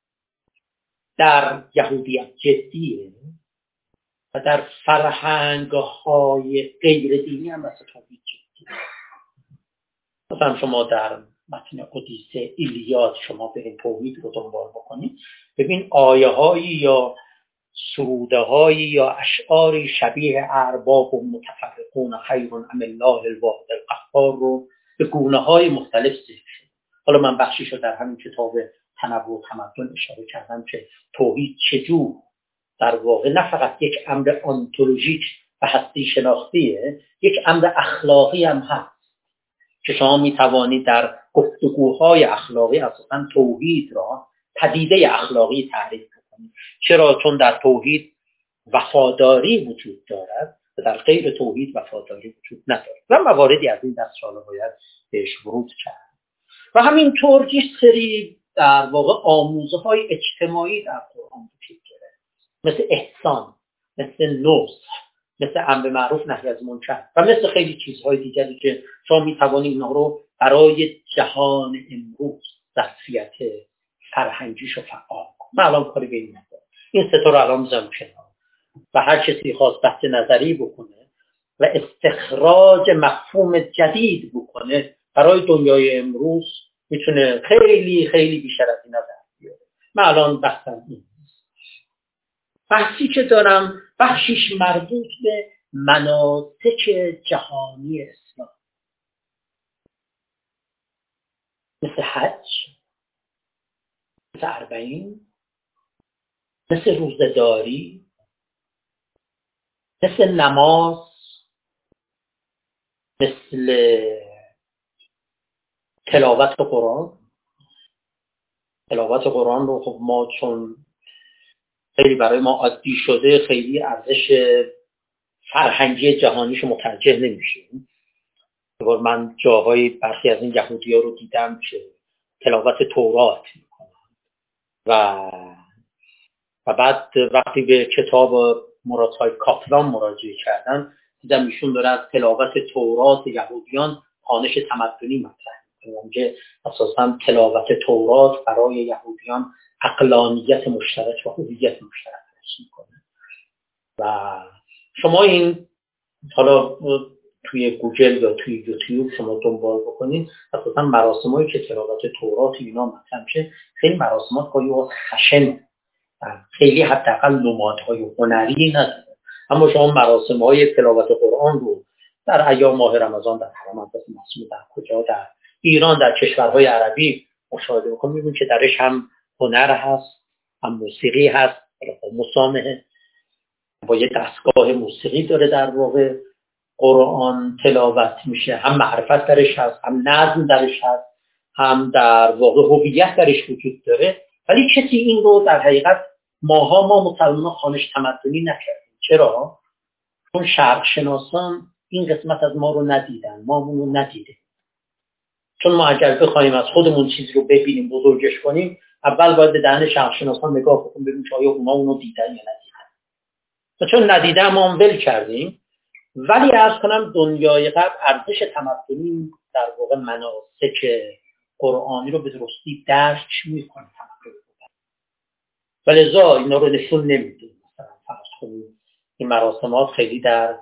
در یهودیت جدیه و در فرهنگ‌های غیر دینی هم بحث توحید جدیه. مثلا شما در متن اودیسه، ایلیاد شما برین توحید رو دنبال بکنید، ببین آیه هایی یا سروده هایی یا اشعاری شبیه ارباب و متفرقون خیر ام الله الواحد القهار رو به گونه های مختلف ذکر شد. حالا من بخشیشو در همین کتاب تنوع و تمدن اشاره کردم که توحید چجور در واقع نه فقط یک امر آنتولوژیک و هستی شناختیه، یک امر اخلاقی هم هست که شما می توانید در گفتگوهای اخلاقی اساساً توحید را پدیده اخلاقی تعریف کنید. چرا؟ چون در توحید وفاداری وجود دارد و در غیر توحید وفاداری وجود ندارد و مواردی از این دست حالا باید بهش ورود کرد. و همینطور یک سری در واقع آموزه های اجتماعی در قرآن وجود داره، مثل احسان، مثل نصح، مثل امر معروف نهی از منکر و مثل خیلی چیزهای دیگری که شما میتوانید اینا رو برای جهان امروز ظرفیت فرهنگیشو فعال کنید. من الان کاری به این ندارم، این سه تا رو الان میذارم کنار و هر کسی خواست بحث نظری بکنه و استخراج مفهوم جدید بکنه برای دنیای امروز میتونه خیلی خیلی بیشتر از این دست بیاره. من الان بحثم این بحثی که دارم بخشیش مربوط به مناسک جهانی اسلام، مثل حج، مثل اربعین، مثل روزه‌داری، مثل نماز، مثل تلاوت قرآن. تلاوت قرآن رو خب ما چون خیلی برای ما عادی شده خیلی ارزش فرهنگی جهانیش متوجه نمیشیم. من جاهای برخی از این یهودی ها رو دیدم که تلاوت تورات میکنن و و بعد وقتی به کتاب مرادهای کاپلان مراجعه کردن دیدم ایشون داره از تلاوت تورات یهودیان خوانش تمدنی مطرح میکنه که اساساً تلاوت تورات برای یهودیان عقلانیت مشترک و هویت مشترک تشکیل میکنه. و شما این حالا توی گوگل یا توی یوتیوب شما دنبال بکنید اساساً مراسمایی که تلاوت تورات اینا مطرح میشه خیلی مراسمات خیلی خشن، خیلی حداقل نمادهای هنری نداره، اما شما مراسم‌های تلاوت قرآن رو در ایام ماه رمضان در حرم اقدس معصومه در کجا در ایران در کشورهای عربی مشاهده می‌کنید، می‌بینید که درش هم هنر هست، هم موسیقی هست، مسامحه با یه دستگاه موسیقی داره در واقع قرآن تلاوت میشه، هم معرفت درش هست، هم نظم درش هست، هم در واقع هویت درش وجود داره. ولی کسی این رو در حقیقت ماها ما مسلمانان خوانش تمدنی نکردیم. چرا؟ چون شرق شناسان این قسمت از ما رو ندیدن، ما اون رو ندیدیم. چون ما اگر بخوایم از خودمون چیزی رو ببینیم بزرگش کنیم اول باید به دهن شرق شناسان نگاه کنیم ببینیم که آیا اونا اون رو دیدن یا ندیدن. و چون ندیدن ما هم ول کردیم. ولی عرض کنم دنیای قبل ارزش تمدنی در واقع مناسک قرآنی رو به درستی درک میکنه و لذا اینا رو نشون نمیدیم. مثلا فرض کنید این مراسمات خیلی در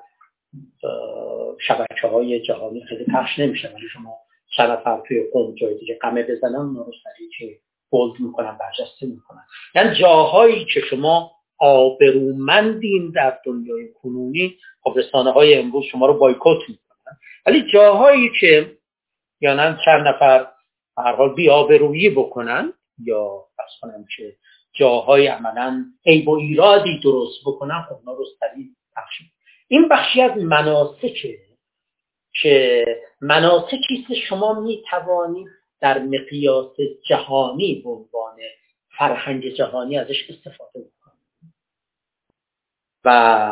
شبکه‌های جهانی خیلی پخش نمیشه، ولی شما چند نفر توی قم جای دیگه قمه بزنن اونا رو سریع که بولد میکنن برجسته میکنن. یعنی جاهایی که شما آبرومندین در دنیای کنونی خب رسانه‌های امروز شما رو بایکوت میکنن، ولی جاهایی که یا نه چند نفر به هر حال بی آبرویی بکنن یا مثلا که جاهای عملاً عیب و ایرادی درست بکنن خب اونا رو سریع پخش. این بخشی از مناسکه که مناسکی که شما می توانید در مقیاس جهانی به عنوان فرهنگ جهانی ازش استفاده بکنید. و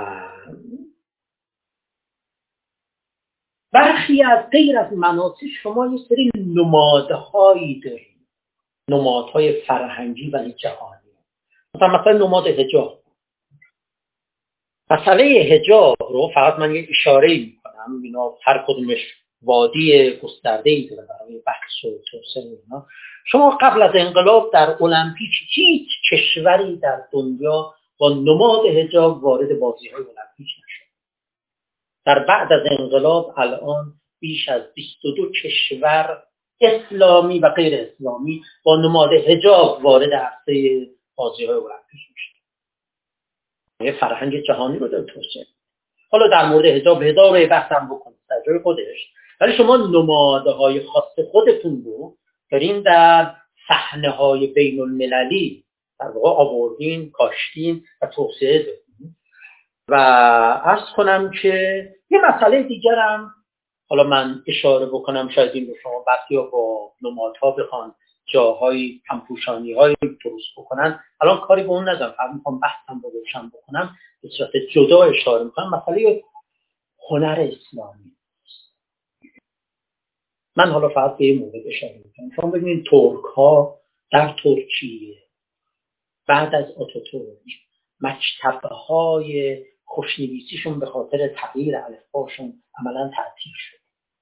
برخی از غیر از مناسک شما یه سری نمادهایی دارید، نمادهای فرهنگی ولی جهانی. مثلا مثلا نماد حجاب. مسئله حجاب رو فقط من یه اشاره میکنم، اینا هر کدومش وادی گسترده‌ای داره برای بحث و توسعه اینا. شما قبل از انقلاب در المپیک هیچ کشوری در دنیا با نماد حجاب وارد بازی‌های المپیک نشد. در بعد از انقلاب الان بیش از بیست و دو کشور اسلامی و غیر اسلامی با نماد حجاب وارد عرصه بازی‌های المپیک میشه. یه فرهنگ جهانی رو داره توسعه. حالا در مورد حجاب هزار بحثم بکنید در جای خودش، ولی شما نمادهای خاص خودتون رو دارین در صحنه‌های بین المللی در واقع آوردین، کاشتین و توسعه دادین. و عرض کنم که یه مسئله دیگرم حالا من اشاره بکنم، شاید این رو شما بسیا با نمادها بخوان جاهای همپوشانی های درست بکنن، الان کاری به اون ندارم، فقط میخوام بحثم رو روشن بکنم، به صورت جدا اشاره میکنم. مسئله هنر اسلامی. من حالا فقط به این مورد اشاره میکنم. شما ببینید ترک ها در ترکیه بعد از آتاتورک مکتبه های خوشنویسیشون به خاطر تغییر الفباشون عملا تعطیل شد.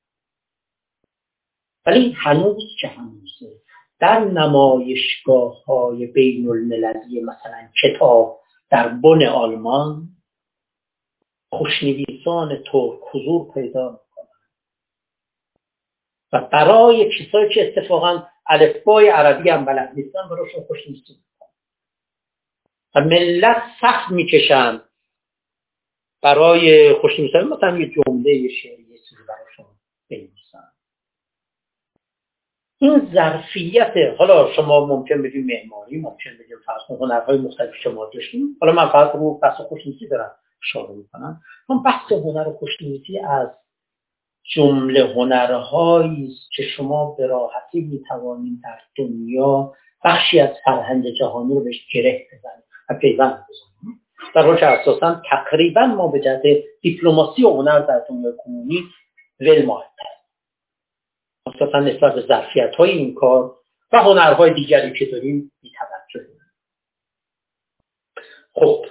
ولی هنوز که هنوزه در نمایشگاه های بین المللی مثلا کتاب در بن آلمان خوشنویسان ترک حضور پیدا میکنن و برای کسایی که اتفاقا الفبای عربی هم بلد نیستن براشون خوشنویسی میکنن و ملت سخت میکشن برای خوشنویسی، مثلا یه جمله یه شعر یه چیزی براشون بنویسن. این ظرفیت، حالا شما ممکن بگید معماری، ممکن بگید فرض هنرهای مختلف شما داشتیم، حالا من فقط رو بحث خوشنویسی دارم اشاره میکنم. من بحث هنر خوشنویسی از جمله هنرهایی است که شما به راحتی میتوانید در دنیا بخشی از فرهنگ جهانی رو بهش گره بزنید و پیوند بزنید، در حالی که اساسا تقریبا ما به جهت دیپلماسی و هنر در دنیای کنونی ول ماهیم اساسا نسبت به ظرفیت‌های این کار و هنرهای دیگری که داریم بی‌توجهیم. خب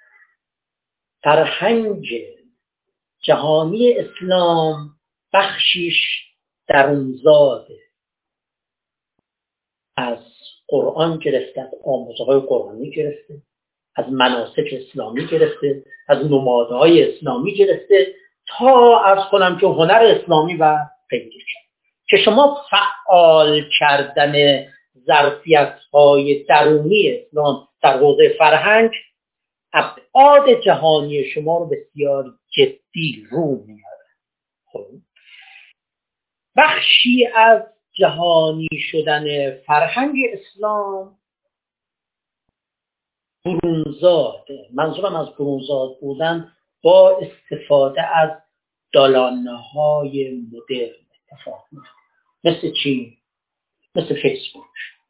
فرهنگ جهانی اسلام بخشیش درونزاده، از قرآن گرفته، از آموزه‌های قرآنی گرفته، از مناسک اسلامی گرفته، از نمادهای اسلامی گرفته تا عرض کنم که هنر اسلامی و غیره، که شما فعال کردن ظرفیت‌های درونی اسلام در حوزه فرهنگ ابعاد جهانی شما رو بسیار جدی رو میاره. خب بخشی از جهانی شدن فرهنگ اسلام برونزاد، منظورم از برونزاد بودن با استفاده از دالانه‌های مدرن اتفاق میفته. مثل چی؟ مثل فیسبوک.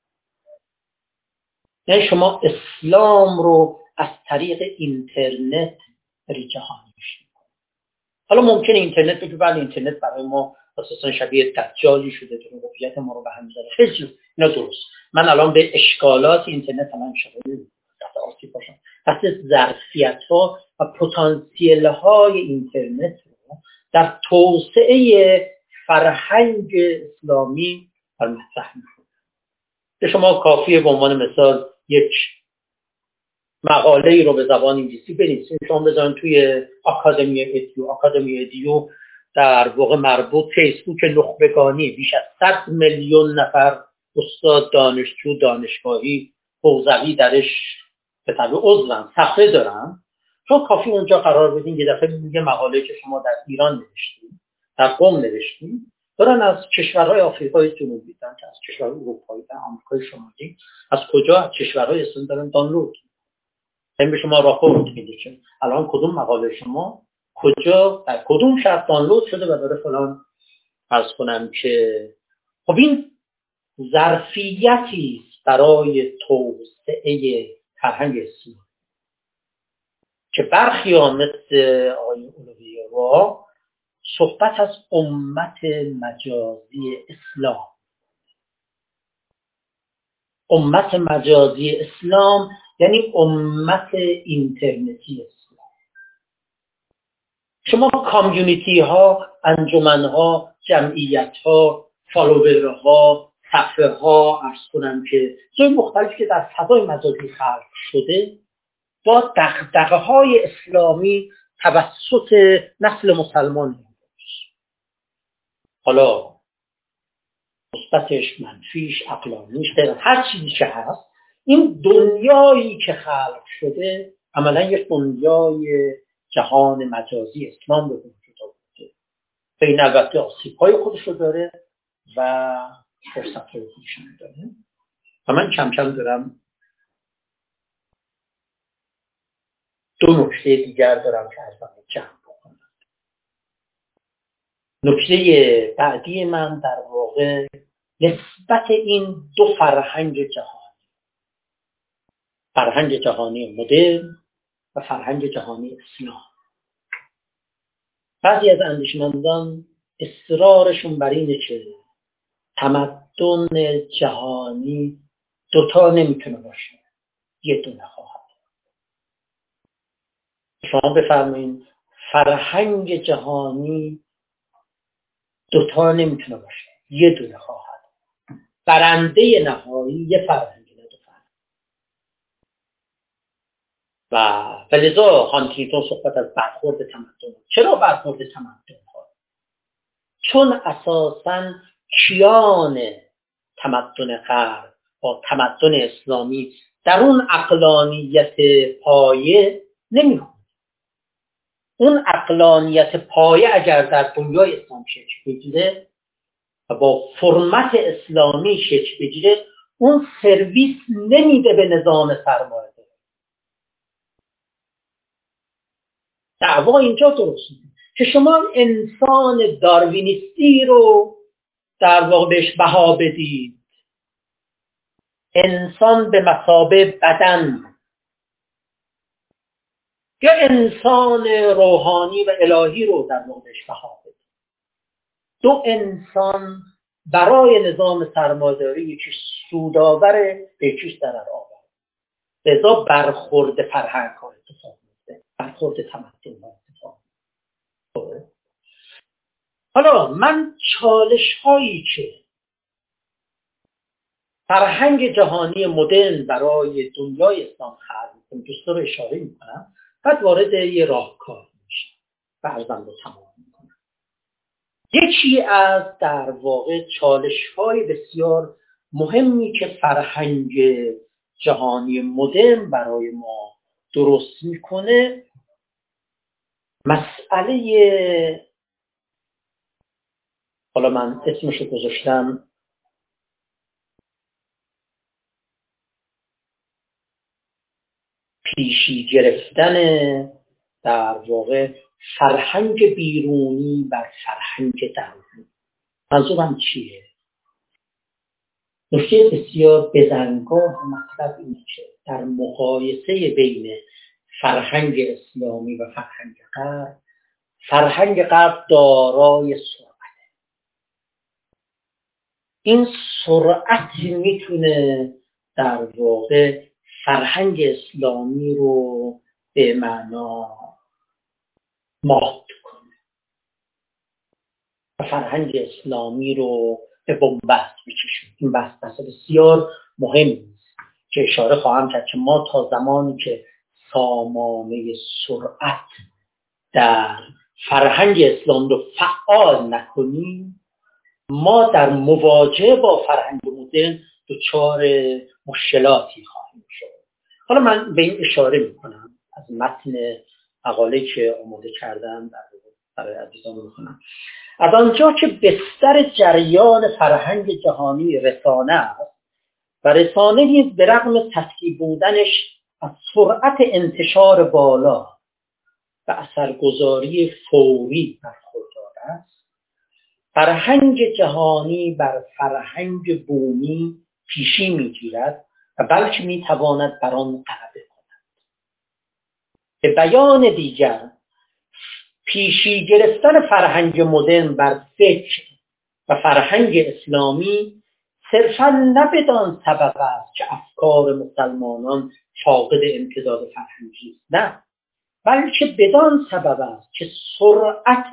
یعنی شما اسلام رو از طریق اینترنت بری جهانیش می‌کنید. حالا ممکنه اینترنت بگه بله اینترنت برای ما اساسا شبیه دجالی شده، داره هویت ما رو به هم می‌زنه. خیلی اینا درست. من الان به اشکالات اینترنت الان اشاره نمی‌کنم. آسیب باشم. پس ظرفیت‌ها و پتانسیل‌های اینترنت رو در توسعه فرهنگ اسلامی در مطرح می‌کنه. که شما کافیه به عنوان مثال یک مقاله ای رو به زبان انگلیسی بنویسید، شما بذارید توی آکادمی ادیو. آکادمی ادیو در واقع مربوط فیسبوک نخبگانی، بیش از صد میلیون نفر استاد، دانشجو، دانشگاهی، حوزوی درش به طبع عضوان صفحه دارن. چون کافی اونجا قرار بدین یه دفعه میگه مقاله که شما در ایران نوشتید، در قم نوشتید، دارن از کشورهای آفریقای جنوبی، دارن از کشورهای اروپایی، در آمریکای شمالی، از کجا از کشورهای اسلامی دارن دانلود. این به شما راپورت میده که الان کدوم مقاله شما کجا در کدوم شهر دانلود شده و داره فلان. عرض کنم که خب این ظرفیتی برای توسعه فرهنگ اسلامی که برخی ها مثل آقای اولویه‌وا صحبت از امت مجازی اسلام. امت مجازی اسلام یعنی امت اینترنتی اسلام. شما کامیونیتی ها، انجمن ها، جمعیت ها، فالوور ها، صفحه ها، عرض کنم که جای مختلفی که در فضای مجازی خلق شده با دغدغه های اسلامی توسط نسل مسلمان، حالا مثبتش، منفیش، عقلانیش، هر چیزی که هست، این دنیایی که خلق شده عملا یک دنیای جهان مجازی اسلام به وجود آورده. این البته آسیب‌های خودش رو داره و فرصت‌های خودش هم داره. و من کم کم دارم دو نکته دیگر دارم که از من جمع بکنم. نکته بعدی من در واقع نسبت این دو فرهنگ جهانی، فرهنگ جهانی مدرن و فرهنگ جهانی اسلام. بعضی از اندیشمندان اصرارشون بر اینه که تمدن جهانی دوتا نمیتونه باشه، یه دونه خواهد. شما بفرمایید فرهنگ جهانی دوتا نمیتونه باشه، یه دونه خواهد. برنده نهایی یه فرهنگ نه دو فرهنگ. و لذا هانتینگتون صحبت از برخورد تمدن. چرا برخورد تمدن ها؟ چون اساساً کیان تمدن غرب با تمدن اسلامی در اون عقلانیت پایه نمیخونه. اون عقلانیت پایه اگر در دنیای اسلام شکل بگیره و با فرمت اسلامی شکل بگیره، اون سرویس نمیده به نظام سرمایه‌داری. دعوا اینجا درست میشه که شما انسان داروینیستی رو در واقع بهش بها بدید، انسان به مثابه بدن، یا انسان روحانی و الهی رو در واقع بهش بها بدید. دو انسان برای نظام سرمایه‌داری یکیش سودآوره، یکیش ضرر آور. لذا برخورد فرهنگ ها اتفاق میفته، برخورد تمدن ها اتفاق میفته. حالا من چالش هایی که فرهنگ جهانی مدرن برای دنیای اسلام خلق می‌کنه دوست رو اشاره میکنم، بعد وارد یه راهکار میشه و عرضم رو تمام میکنم. یکی از در واقع چالش های بسیار مهمی که فرهنگ جهانی مدرن برای ما درست میکنه مسئله، حالا من اسمشو گذاشتم پیشی گرفتن در واقع فرهنگ بیرونی بر فرهنگ درونی. منظورم چیه؟ نکته بسیار بزنگاه مطلب اینه که در مقایسه بین فرهنگ اسلامی و فرهنگ غرب، فرهنگ غرب دارای سرعت. این سرعت میتونه در واقع فرهنگ اسلامی رو به معنا مات کنه و فرهنگ اسلامی رو به بنبست بکشونه. این بحث بحث بسیار مهمی است که اشاره خواهم کرد که ما تا زمانی که سامانه سرعت در فرهنگ اسلام رو فعال نکنیم، ما در مواجهه با فرهنگ مدرن دچار مشکلاتی خواهیم شد. حالا من به این اشاره میکنم از متن مقاله که آماده کردم برای عزیزان میکنم. از آنجا که بستر جریان فرهنگ جهانی رسانه است و رسانه نیز به رغم تسکیب بودنش از سرعت انتشار بالا و اثرگذاری فوری برخوردار است، فرهنگ جهانی بر فرهنگ بومی پیشی میگیرد و بلکه میتواند بر آن غلبه کند. به بیان دیگر، پیشی گرفتن فرهنگ مدرن بر فکر و فرهنگ اسلامی صرفاً نه بدان سبب است که افکار مسلمانان فاقد امتداد فرهنگی است، نه، بلکه بدان سبب است که سرعت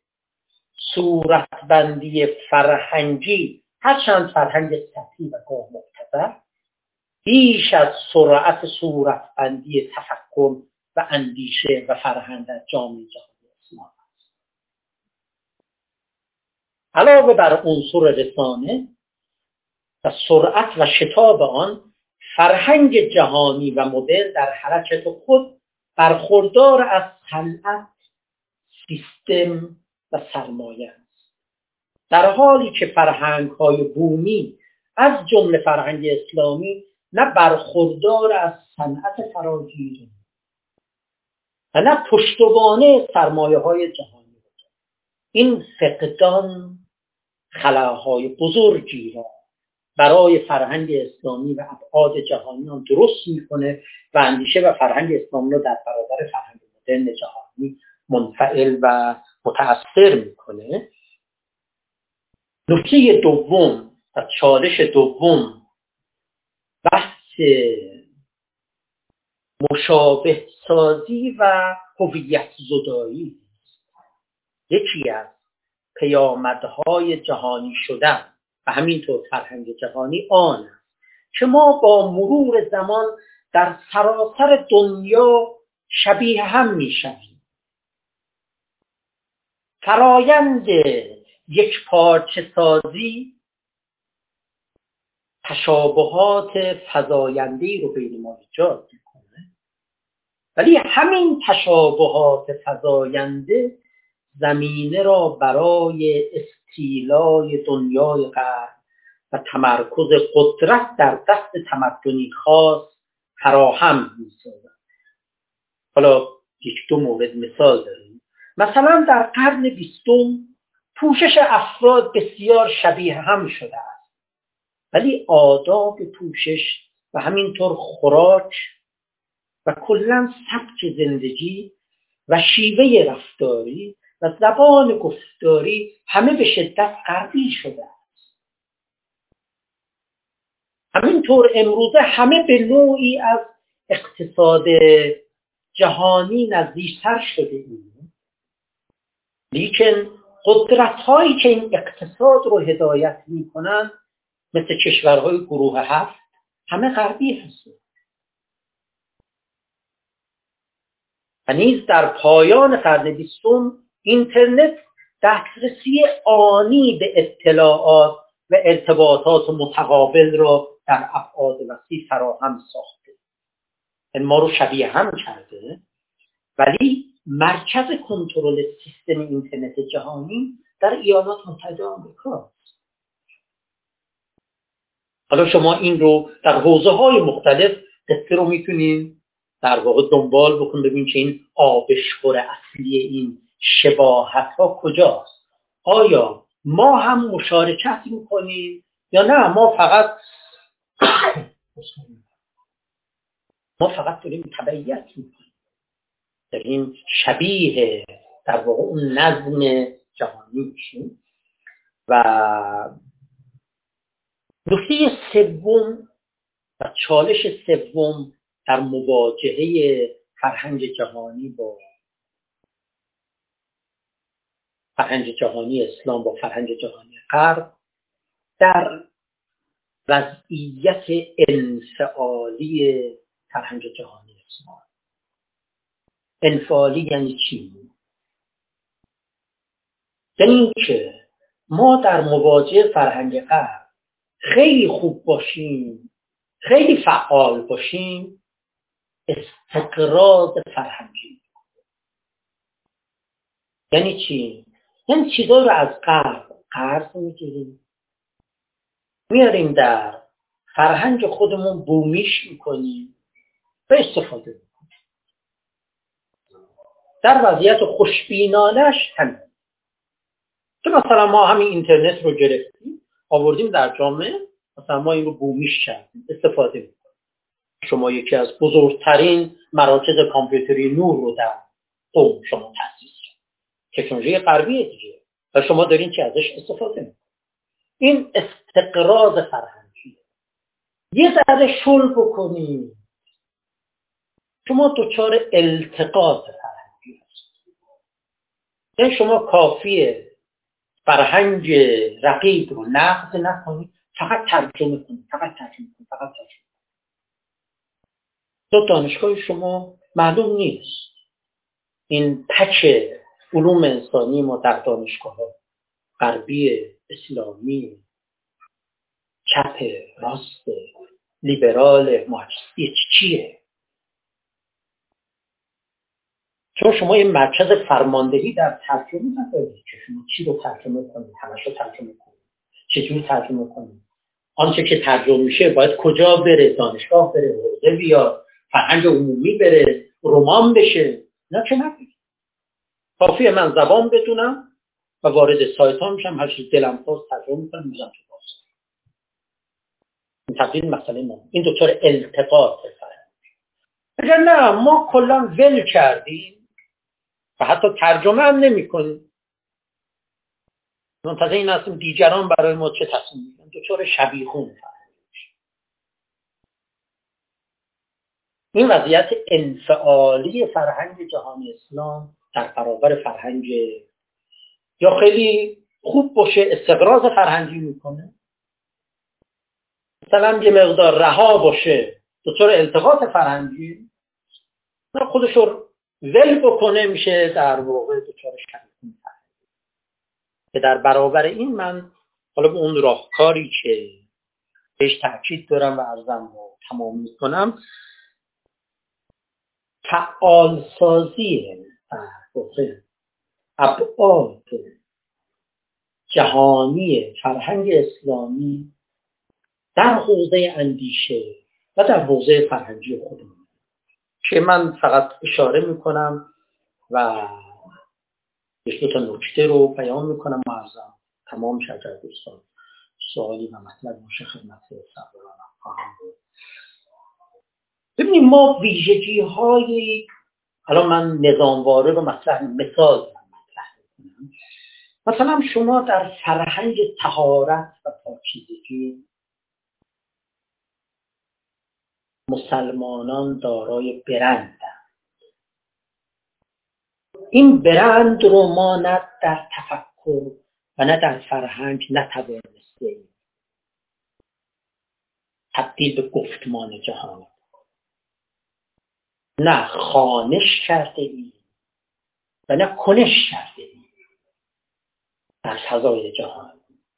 صورتبندی فرهنگی، هرچند فرهنگ سطحی و گاه مبتذل، بیش از سرعت صورتبندی تفکر و اندیشه و فرهنگ در جامعه جهانی اسلام است. علاوه بر عنصر رسانه و سرعت و شتاب آن، فرهنگ جهانی و مدرن در حرکت خود برخوردار از صنعت، سیستم و سرمایه است، در حالی که فرهنگ‌های بومی از جمله فرهنگ اسلامی نه برخوردار از صنعت فراگیر و نه پشتوانه سرمایه‌های جهانی بود. این فقدان خلاهای بزرگی را برای فرهنگ اسلامی و ابعاد جهانی آن درست میکنه و اندیشه و فرهنگ اسلامی رو در برابر فرهنگ مدرن جهانی منفعل و متأثر میکنه. نکته دوم و چالش دوم بحث مشابه سازی و هویت زدایی. یکی از پیامدهای جهانی شدن و همینطور فرهنگ جهانی آن است که ما با مرور زمان در سراسر دنیا شبیه هم میشویم. فرایند یک پارچه سازی تشابهات فزاینده‌ای رو بین ما ایجاد میکنه، ولی همین تشابهات فزاینده زمینه را برای استیلای دنیای غرب و تمرکز قدرت در دست تمدنی خاص فراهم می‌سازد. حالا یک دو مورد مثال داریم. مثلا در قرن بیستم پوشش افراد بسیار شبیه هم شده است، ولی آداب پوشش و همینطور خوراک و کلاً سبک زندگی و شیوه رفتاری و زبان گفتاری همه به شدت غربی شده است. همینطور امروزه همه به نوعی از اقتصاد جهانی نزدیکتر شده ایم، لیکن قدرت هایی که این اقتصاد رو هدایت می کنند مثل کشورهای گروه هفت همه غربی هستند. و نیز در پایان قرن بیستم اینترنت دسترسی آنی به اطلاعات و ارتباطات متقابل را در ابعاد وسیع فراهم ساخته. این ما رو شبیه هم کرده، ولی مرکز کنترل سیستم اینترنت جهانی در ایالات متحده آمریکا است. حالا شما این رو در حوزه‌های مختلف قصه رو میتونین در واقع دنبال بکن، ببین که این آبشخور اصلی این شباهت ها کجاست. آیا ما هم مشارکت میکنیم یا نه ما فقط ما فقط داریم تبعیت میکنیم، داریم شبیه در واقع اون نظم جهانی میشیم. و نکته سوم و چالش سوم در مواجهه فرهنگ جهانی با فرهنگ جهانی اسلام با فرهنگ جهانی غرب در وضعیت انفعالی فرهنگ جهانی اسلام. انفعالی یعنی چی؟ یعنی که ما در مواجهه فرهنگ غرب خیلی خوب باشیم، خیلی فعال باشیم، استقراض فرهنگی. یعنی چی؟ یعنی چیزا رو از غرب قرض میگیریم، میاریم در فرهنگ خودمون بومیش میکنیم و استفاده میکنیم. در وضعیت خوشبینانش همین که مثلا ما همین اینترنت رو گرفتیم آوردیم در جامعه، مثلا ما این رو بومیش کردیم، استفاده میکنیم. شما یکی از بزرگترین مراکز کامپیوتری نور رو در قم شما تأسیس کرد، تکنولوژی غربیه دیگه، و شما دارین که ازش استفاده میکنید. این استقراض فرهنگیه. یه ذره شل بکنید، شما دچار التقاط فرهنگی هست. یعنی شما کافیه فرهنگ رقیب رو نقد نکنید، فقط ترجمه کنید، فقط ترجمه کنید، فقط ترجمه کنید. تو دانشگاه شما معلوم نیست این پچ علوم انسانی ما در دانشگاه ها غربی، اسلامی، چپ، راست، لیبرال، مارکسیستی چیه؟ چون شما این مرکز فرماندهی در ترجمه ندارید که شما چی رو ترجمه کنید، همش رو ترجمه کنید، چجور ترجمه کنید، آنچه که ترجمه میشه باید کجا بره، دانشگاه بره، حوزه بیاد، فرهنگ عمومی بره، رمان بشه، نه چه نکنید. کافیه من زبان بدونم و وارد سایت ها میشم، هر چیز دلم خواست ترجمه میکنم میذارم تو باز. این تبدیل مسئله ما این دکتر التقاط فرهنگ. اگر نه ما کلا ول کردیم و حتی ترجمه هم نمی کنیم، منتظر این هستیم دیگران برای ما چه تصمیم میگیرن، دچار شبیخون فرهنگ. این وضعیت انفعالی فرهنگ جهان اسلام در برابر فرهنگ یا خیلی خوب باشه استقراض فرهنگی میکنه، مثلا یه مقدار رها باشه دچار التقاط فرهنگی، خودش رو ول بکنه میشه در واقع دچار شبیخون فرهنگی. که در برابر این من حالا به اون راهکاری که بهش تاکید دارم و عرضم رو تمام میکنم، فعال سازی ابعاد جهانی فرهنگ اسلامی در حوزه اندیشه و در حوزه فرهنگی خودمون که من فقط اشاره میکنم و یک دو تا نکته رو بیان میکنم و عرضم تمام شد. اگر دوستان سوالی و مطلب باشه خدمت صاحبانم خواهم بود. ببینید ما ویژگی های، الان من نظامواره رو مطرح مثال مطرح میکنم. مثلا شما در فرهنگ طهارت و پاکیزگی مسلمانان دارای برندند. این برند رو ما نه در تفکر و نه در فرهنگ نتوانستیم تبدیل به گفتمان جهانی، نه خوانش کرده ایم و نه کنش کرده ایم در فضای جهان.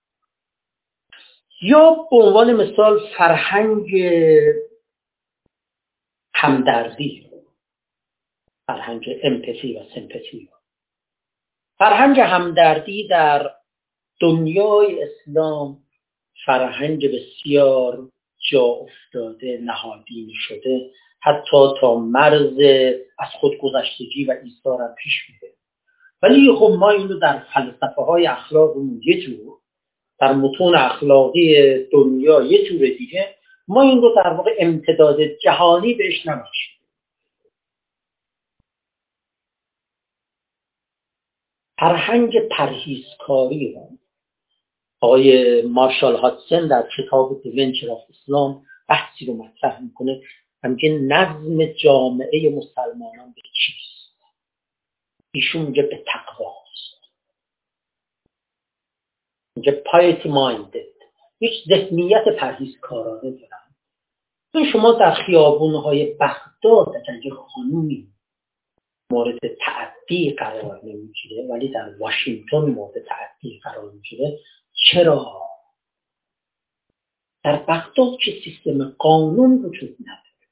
یا به عنوان مثال فرهنگ همدردی، فرهنگ امپاتی و سمپاتی. فرهنگ همدردی در دنیای اسلام فرهنگ بسیار جا افتاده، نهادینه شده، حتی تا مرز از خودگذشتگی و ایثار هم پیش میره. ولی خب ما اینو در فلسفه های اخلاقمون یه جور، در متون اخلاقی دنیا یه جور دیگه، ما این رو در واقع امتداد جهانی بهش نبخشیم. فرهنگ پرهیزکاری رو آقای مارشال هاتسن در کتاب The Venture of Islam بحثی رو مطرح میکنه، همچنین نظم جامعه مسلمانان به چیست؟ ایشون میگه به تقواست، میگه piety minded، هیچ ذهنیت پرهیزکارانه دارن. این شما در خیابونهای بغداد اگر یه خانومی مورد تعدی قرار نمیگیره ولی در واشنگتن مورد تعدی قرار میگیره، چرا؟ در بغداد که سیستم قانون وجود نداره،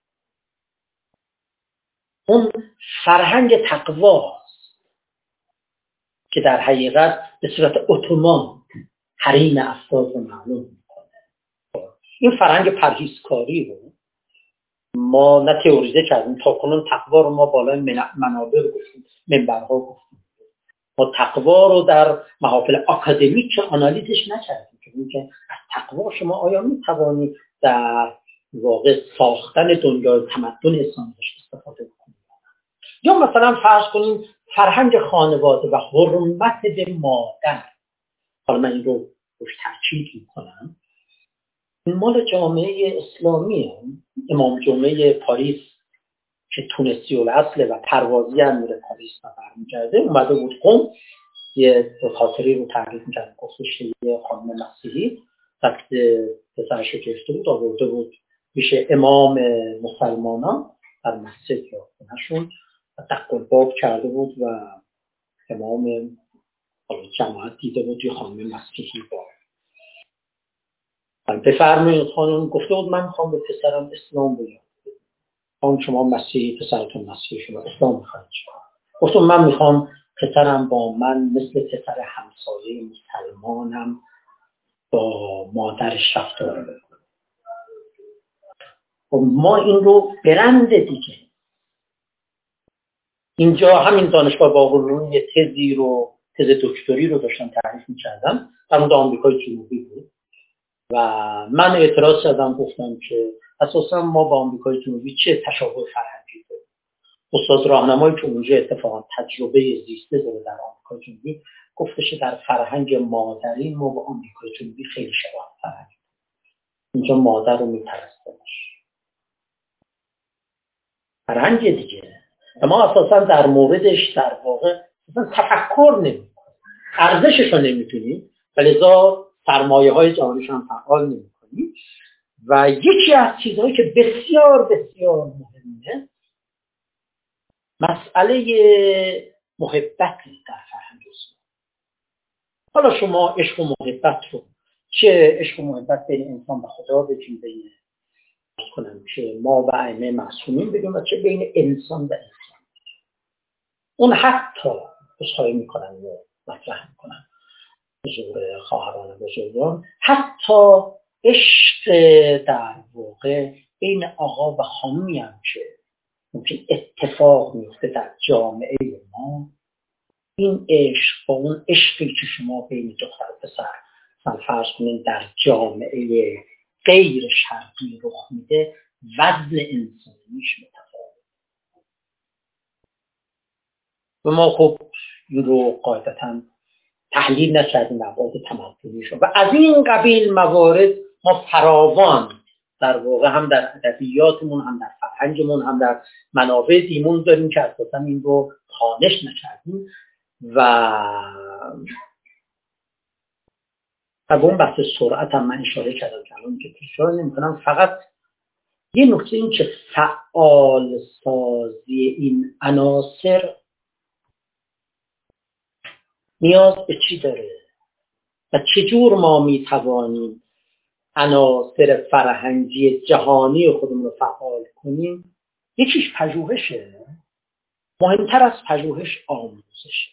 اون فرهنگ تقواست که در حقیقت به صورت اتومات حریم افراد رو معلوم میکنه. این فرهنگ پرهیزکاری رو ما نه تئوریزه کردیم، تا کنون تقوا رو ما بالای منابر گفتیم، منبرها گفتیم. ما تقوا رو در محافل آکادمیک آنالیزش نکردیم که میگه از تقوا شما آیا میتوانید در واقع ساختن دنیای تمدن اسلامی استفاده کنید. یا مثلا فرض کنیم فرهنگ خانواده و حرمت به مادر، حالا من این رو روش تاکید میکنم، این مال جامعه اسلامی هم. امام جمعه پاریس که تونسی الاصله و پروازی هم میره پاریس و برمیگرده، اومده بود قم، یه خاطری رو تعریف میکرد، گفتش یه خانم مسیحی وقت پسرش رو گرفته بود آورده بود پیش امام مسلمانان در مسجد یا خونه‌شون و دق الباب کرده بود و امام جماعت دیده بود یه خانم مسیحی با بفرمایید خانم، گفته بود من میخوام به پسرم اسلام بیارم. خانم شما مسیحی، پسرتون مسیحی، شما اسلام میخواید چیکار؟ گفتم من میخوام پسرم با من مثل پسر همسایه مسلمانم با مادرش رفتار بکنه. و ما این رو برند دیگه اینجا همین دانشگاه باقرون یه تزی رو تز دکتری رو داشتم تعریف می‌کردم در مورد آمریکای جنوبی بود و من اعتراض کردم، گفتم که اساسا ما با آمریکای جنوبی چه تشابه فرهنگی داریم. استاد راهنمایی که اونجا اتفاقا تجربه زیسته داره در آمریکای جنوبی گفتش در فرهنگ مادری ما با آمریکای جنوبی خیلی شباهت فرهنگ. اینجا مادر رو میپرستنش. فرهنگ دیگه. ما اساسا در موردش در واقع تفکر نمی‌کنیم. ارزشش رو نمی‌دونیم ولذا سرمایه‌های جهانیش هم فعال نمی‌کنیم. و یکی از چیزهایی که بسیار بسیار مهمه مسئله محبت در فرهنگ اسلام. حالا شما عشق و محبت رو چه عشق و محبت بین انسان و خدا بگیم، بین کنم که ما و ائمه معصومین بگیم و چه بین انسان و انسان. اون حتی بسخواهی میکنن و مطرح میکنن حضور خواهران بزرگان، حتی عشق در واقع بین آقا و خانومی هم که ممکن اتفاق میفته در جامعه ما، این عشق با اون عشقی که شما بین دختر و پسر فرض کنید در جامعه غیر شرقی رخ میده وزن انسانیش متفاوت. و ما خب این رو قاعدتاً تحلیل نکردیم ابعاد تمدنیش و از این قبیل موارد ما فراوان در واقع هم در ادبیاتمون، هم در فرهنگمون، هم در منابع دیمون داریم که اساساً این رو خوانش نکردیم. و و به اون بحث سرعت هم من اشاره کردم که الان که تکرار نمی‌کنم، فقط یه نکته این که فعال سازی این عناصر نیاز به چی داره و چجور ما میتوانیم عناصر فرهنگی جهانی خودمون رو فعال کنیم. یکیش پژوهشه، مهمتر از پژوهش آموزشه.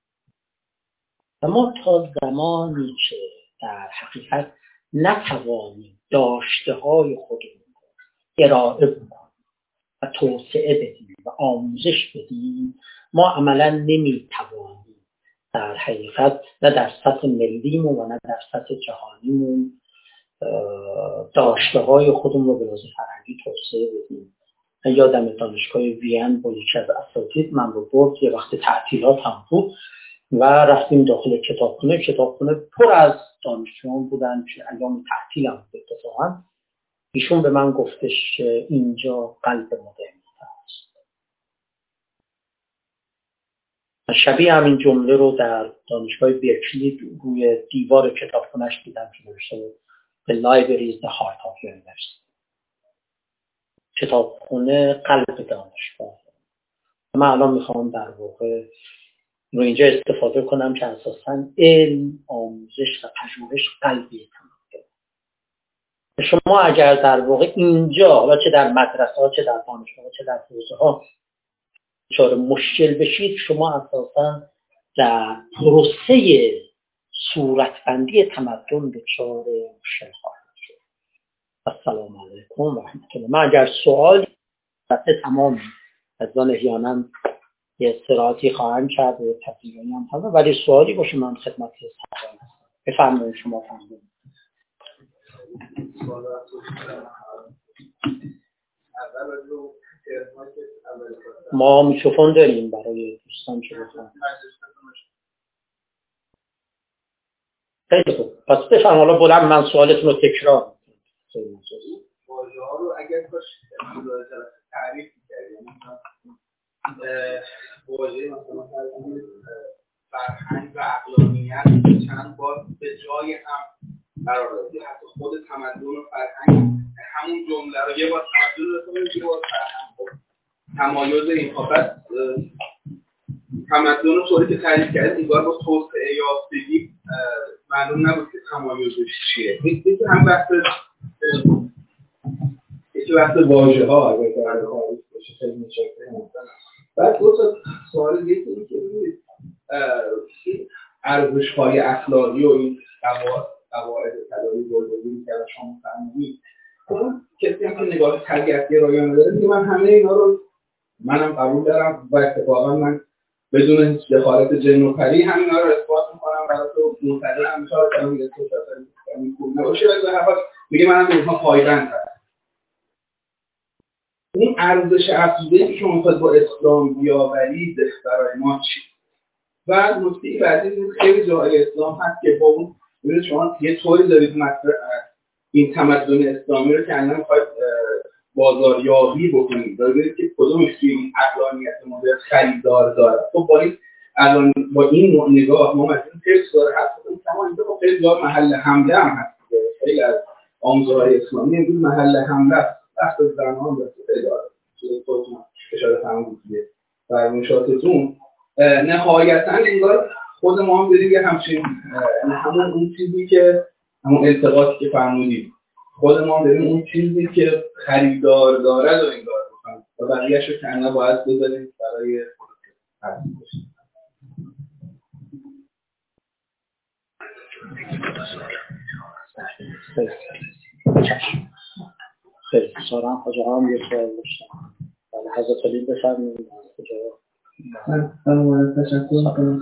و ما تا زمانی که در حقیقت نتوانیم داشته های خودمون رو ارائه بکنیم و توسعه بدیم و آموزش بدیم، ما عملا نمیتوانیم در حقیقت نه در سطح ملیمون و نه در سطح جهانیمون داشته های خودمون رو به لحاظ فرهنگی توسعه بدیم. من یادم دانشگاه وین با یکی از اساتید من رو برد، یه وقت تعطیلات هم بود و رفتیم داخل کتابخونه. کتابخونه پر از دانشجویان بودن که ایام تعطیل هم بود. اتفاقا ایشون به من گفتش اینجا قلب مدرنیته است. شبیه همین جمله رو در دانشگاه برکلی روی دیوار کتابخونه‌اش دیدم که نوشته بود The library is the heart of your university. کتابخونه قلب دانشگاه. من الان میخوام در واقع رو اینجا استفاده کنم که اساساً علم، آموزش و پژوهش قلبی تمام. شما اگر در واقع اینجا و چه در مدرسه ها، چه در دانشگاه ها، چه در حوزه ها دچار مشکل بشید، شما اساساً در پروسه صورتبندی تمدن دچار مشکل خواهید شد. السلام علیکم و رحمت الله. من اگر سوال تمام از آن احیانا یه استراحتی خواهم کرد و تفصیلی هم هست، ولی سوالی باشه من خدمت هستم. بفرمایید شما فرمایید. ما میکروفون داریم برای دوستان که بخوام. خیلی خوب. پس بفرمایید. حالا بلند من سوالتون رو تکرار می‌کنم. واژه‌ها رو اگر کاش تعریف می‌کردیم واژه مثلا فرهنگ و عقلانیت چند بار به جای هم قرار داده. حتی خود تمدن و فرهنگ همون جمله رو یه بار تمدن رو یه بار فرهنگ تمایز این فقط تمدن رو طوری که تعریف کرد دیگار با توسعه یافتگی معلوم نبود که تمایزش چیه. یکی هم بحث یکی بحث واژه ها اگر در تعریف بشه خیلی مشکل هستن. بعد دو تا سوال دیگه این که ارزش های اخلاقی و این قواعد طلایی بزرگی که شما فرمودید اون کسی هم که نگاه تربیتی رایانه داره میگه من همه اینا رو منم قبول دارم و اتفاقا من بدون هیچ دخالت جن و پری همینا رو اثبات میکنم برای تو منتظر هم میشه که میگه تو شاید میگه نباشه ولی به هر حال میگه منم به اینها پایبند هستم. این ارزش افزوده‌ای که شما میخواید با اسلام بیاورید برای ما چی؟ و نکته بعدی خیلی جای اسلام هست که با اون میره شما یه طوری دارید مطرح این تمدن اسلامی رو که الان میخواید بازاریابی بکنید دارید که کدومش توی این عقلانیت مدرن خریدار داره. خب با این الان با این نوع نگاه ما مثلا تکس داره حتی اون تمام اینجا خب خیلی جا محل حمله هم هست. خیلی از آموزه‌های اسلامی امروز محل حمله است. بحث زنان دست خیلی داره چیزی خودتون اشاره فرمودید دیگه فرمایشاتتون نهایتاً انگار خود ما هم داریم یه همچین همون اون چیزی که همون التقاطی که فرمودید خود ما هم داریم اون چیزی که خریدار داره رو انگار بکنیم و بقیه‌اش رو کنه باید بذاریم برای حرفی باشیم. خیلی ساران خجا هم یه سوال داشتم ولی حضرت علی بفرمایید. من تشکر میکنم.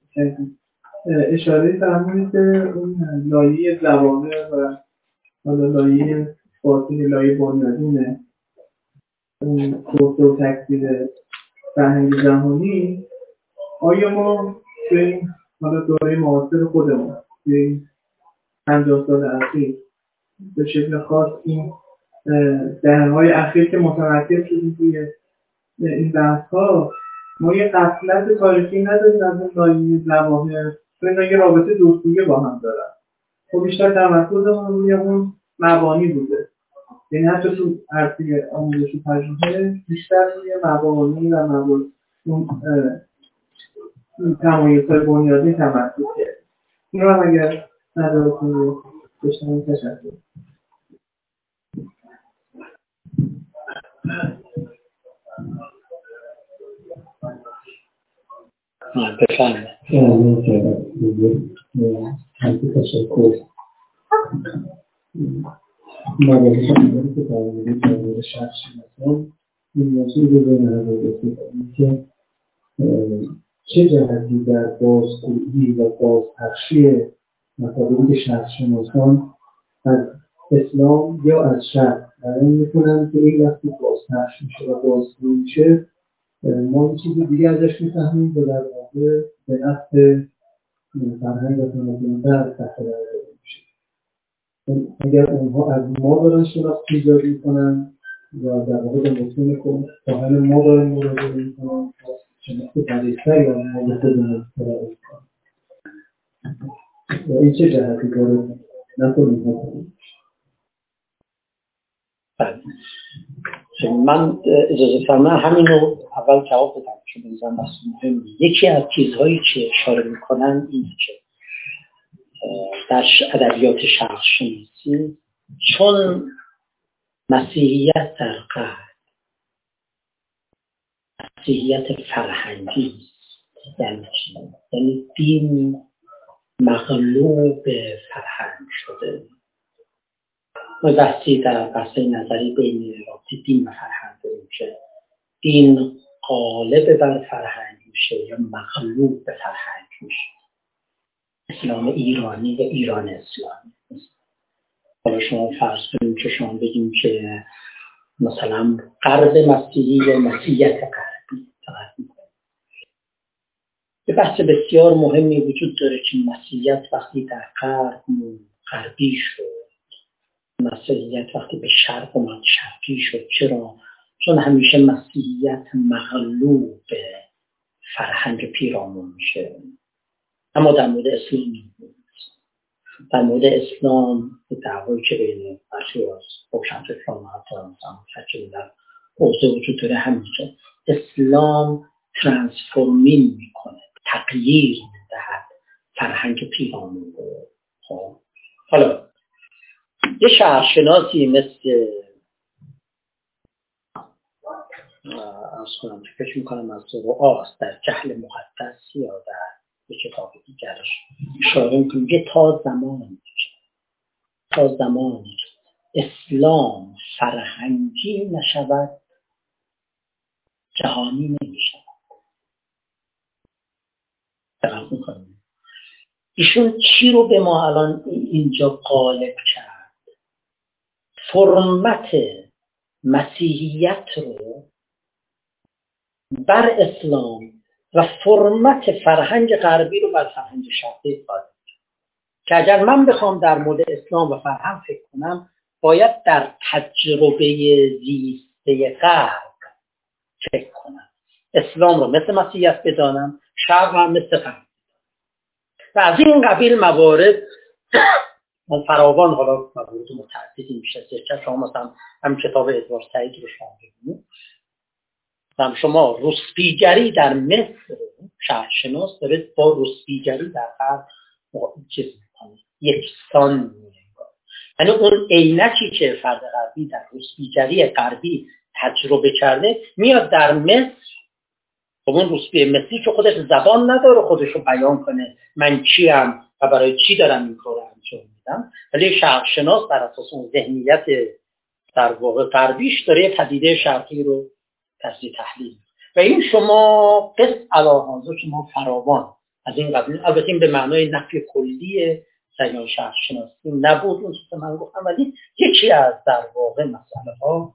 اشاره فرمودید که اون لایه جوامع و حالا لایه باطنی لایه بنیادینه اون توسعه و تکثیر فرهنگ جهانی. آیا ما توی این حالا دوره معاصر خودمون توی این پنجاه سال اخیر به شکل خاص این دهه‌های اخیر که متمرکز شدیم توی این بحث‌ها ما یه غفلت تاریخی نداریم از اون لایه جواهر چون اینا یه رابطه دوستویه با هم دارن. خب بیشتر تمرکزمون روی اون مبانی بوده، یعنی حتی تو عرصه آموزش و تجربه بیشتر روی مبانی و مبانی اون تمایزهای بنیادی تمرکز کرد. این رو هم اگر ندارتون رو بشنیم تشکر. بفرمایید. خیلی تشکر. مباحث دیگری که درباره جامعه شخص شناسان این موضوع رو به نظر رسید که چه جهتی در بازگویی و بازپخشی مطالب شخص شناسان از اسلام یا از شرق برای میکنن که این وقتی بازپخش میشه و بازگویی میشه ما یه چیز دیگه ازش میفهمیم و در واقع به نفع فرهنگ و تمدن در تحت قرار میشه. اگر اونها از ما دارن شناخت ایجاد میکنن و در واقع به متون کامل ما دارن مراجعه میکنن شناخت دقیق‌تری از ما به خودمون ارائه میکنن و این چه جهتی داره نکنیم ها کنیم. من اجازه فرمان همین رو اول جواب بدم چون بنظرم بحث مهمه. یکی از چیزهایی که اشاره میکنن اینه که در ادبیات شرق شناسی چون مسیحیت در غرب مسیحیت فرهنگی یعنی چی؟ یعنی دین مغلوب فرهنگ شده. ما بحثی در بحث نظری بین رابطه دین و فرهنگ داریم که دین غالب بر فرهنگ میشه یا مغلوب به فرهنگ میشه. اسلام ایرانی و ایران اسلامی. حالا شما فرض کنیم که شما بگیم که مثلا غرب مسیحی یا مسیحیت غربی فقط یه بحث بسیار مهمی وجود داره که مسیحیت وقتی در غرب غربی شد، مسیحیت وقتی به شرق اومد شرقی شد. چرا؟ چون همیشه مسیحیت مغلوب فرهنگ پیرامون میشه. اما در مورد اسلام نیست. در مورد اسلام دعوایی که بین برخی از روشنفکران و حتی مثلا فکری در حوزه وجود داره همیشه اسلام ترانسفورمینگ میکنه، تغییر میدهد فرهنگ پیرامون رو. خب حالا یه شهرشناسی مثل از کنم که فکر میکنم از رؤاست در جهل مقدس یا در یه کتاب دیگرش اشاره میکنم که تا زمانی تا زمانی اسلام فرهنگی نشود جهانی نمیشود. دقیق میکنم ایشون چی رو به ما الان اینجا غالب کرد؟ فرمت مسیحیت رو بر اسلام و فرمت فرهنگ غربی رو بر فرهنگ شرقی غالب که اگر من بخوام در مورد اسلام و فرهنگ فکر کنم باید در تجربه زیسته غرب فکر کنم. اسلام رو مثل مسیحیت بدانم، شرق هم مثل غرب. و از این قبیل موارد من فراوان حالا موارد متعددی میشه. که شما مثلا هم کتاب ادوارد سعید رو شما ببینید، هم شما روسپیگری در مصر شهرشناس داره با روسپیگری در غرب چیز میکنه، یکسان میکنه. یعنی اون عینکی که فرد غربی در روسپیگری غربی تجربه کرده میاد در مصر. خب اون روسپی مصری که خودش زبان نداره خودش رو بیان کنه من کیم و برای چی دارم این کار رو انجام میدم، ولی شرقشناس بر اساس اون ذهنیت در واقع غربیش داره پدیده شرقی رو تجزیه تحلیل. و این شما قص علاهازو که ما فراوان از این قبیل، البته این به معنای نفی کلی سیان شرقشناسی نبود اون که من گفتم، ولی یکی از در واقع مسئله ها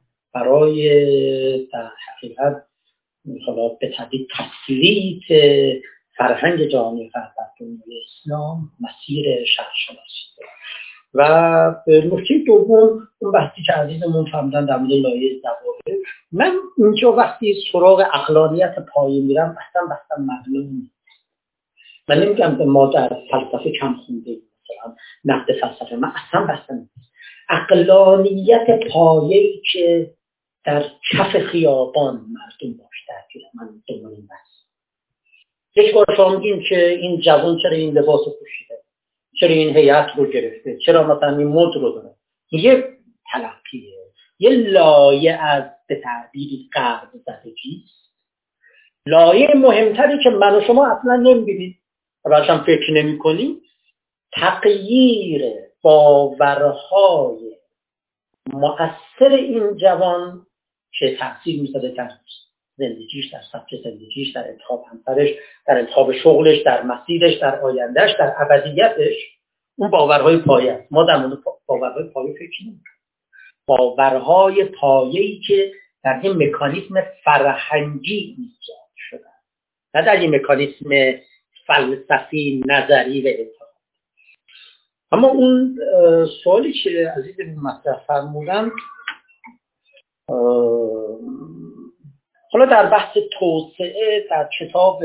برای در حقیقت حالا به تبدیل تسلیت فرهنگ جهانی غرب در دنیای اسلام مسیر شرقشناسی. و نکته دوم اون بحثی که عزیزمون فرمودن در مورد لایه ضوابط، من اینجا وقتی سراغ عقلانیت پایه میرم اصلا بحثم معلوم نیست. من نمیگم که ما در فلسفه کم خونده مثلا نقد فلسفه، من اصلا بحثم نیست. عقلانیت پایه‌ای که در کف خیابان مردم باش درگیره، من دنبال این بحث. یک بار شما میگین که این جوان چرا این لباس رو پوشیده، چرا این هیئت رو گرفته، چرا مثلا این مد رو داره، یه تلقیه، یه لایه از به تعبیری غرب زدگیست. لایه مهمتری که من و شما اصلا نمیبینید و برشم فکر نمی کنیم، تغییر باورهای مؤثر این جوان که تأثیر می‌ذاره در زندگیش، در سبک زندگیش، در انتخاب همسرش، در انتخاب شغلش، در مسیرش، در آیندهش، در ابدیتش. اون باورهای پایه است. ما در مورد باورهای پایه فکر نمی‌کنیم. باورهای پایه‌ای که در این مکانیزم فرهنگی ایجاد شدن، نه در این مکانیزم فلسفی نظری و انتخاب. اما اون سوالی که عزیزم مطرح فرمودن، حالا در بحث توسعه در کتاب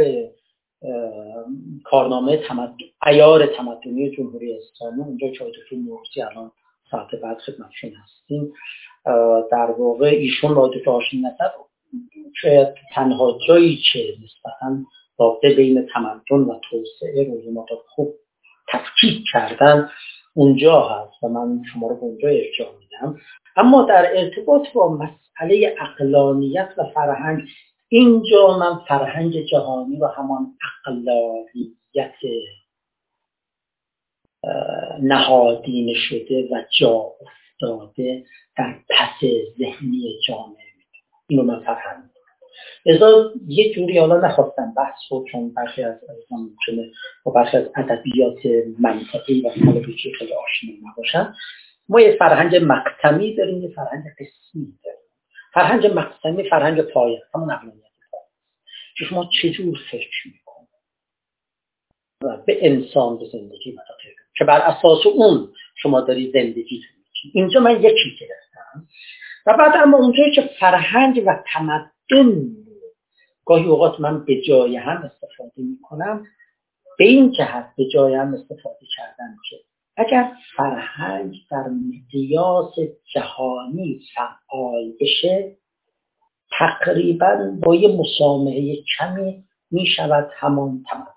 کارنامه تمدن عیار تمدنی جمهوری اسلامی، اونجا که دکتر نوروزی الان ساعت بعد خدمتشون هستیم، در واقع ایشون با دکتر هاشمی نصر شاید تنها جایی که نسبتاً رابطه بین تمدن و توسعه رو ما خوب تفکیک کردن اونجا هست و من شما رو به اونجا ارجاع میدم. اما در ارتباط با مسئله عقلانیت و فرهنگ، اینجا من فرهنگ جهانی و همان عقلانیت نهادینه شده و جا افتاده در پس ذهنی جامعه میدونم. اینو من فرهنگ میدونم. ازا یه جوری حالا نخواستم بحث رو، چون برخی از ازا ممکنه با برخی از ادبیات منطقی و فلسفی خیلی آشنا نباشن. ما یه فرهنگ مقسمی داریم، یه فرهنگ قسمی داریم. فرهنگ مقسمی فرهنگ پایه، همون عقلانیت پایه. شما چجور فکر میکنید و به انسان، به زندگی و غیره، که بر اساس اون شما داری زندگی کنید. اینجا من یکی گرفتم و بعد اما اونجایی که فرهنگ و تمدن گاهی اوقات من به جای هم استفاده میکنم، به این جهت به جای هم استفاده کردن که اگر فرهنگ در مقیاس جهانی فعال بشه، تقریبا با یه مسامحه کمی می شود همان تمدن.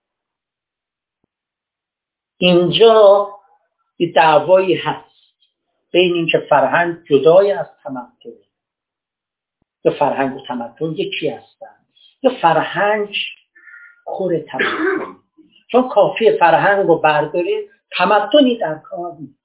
اینجا یه دعوایی هست بین این که فرهنگ جدای از تمدن، یا فرهنگ و تمدن یکی هستند، یا فرهنگ کور تمدن. چون کافی فرهنگ رو بردارید، تمدنی در کار نیست.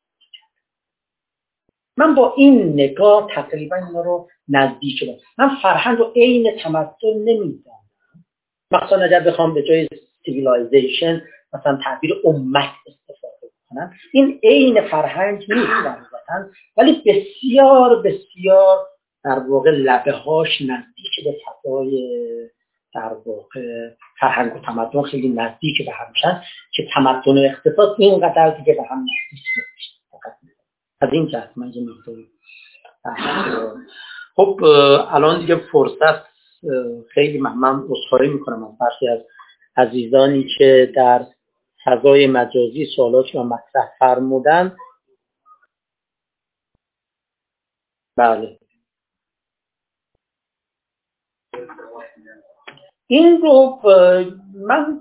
من با این نگاه تقریبا اینا رو نزدیک بودم. من فرهنگ رو عین تمدن نمیدونم. مثلا اگر بخوام به جای civilization مثلا تعبیر امت استفاده کنم، این عین فرهنگ نیست در واقع، ولی بسیار بسیار در واقع لبه‌هاش نزدیک به فضای در واقع فرهنگ و تمدن خیلی نزدیک به هم میشن که تمدن و اقتصاد اینقدر دیگه به هم نزدیک نمیشه. از این جهت من یه مقداری. خب الان دیگه فرصت خیلی من عذرخواهی میکنم از برخی از عزیزانی که در فضای مجازی سوالاتی رو مطرح فرمودن. بله، این رو من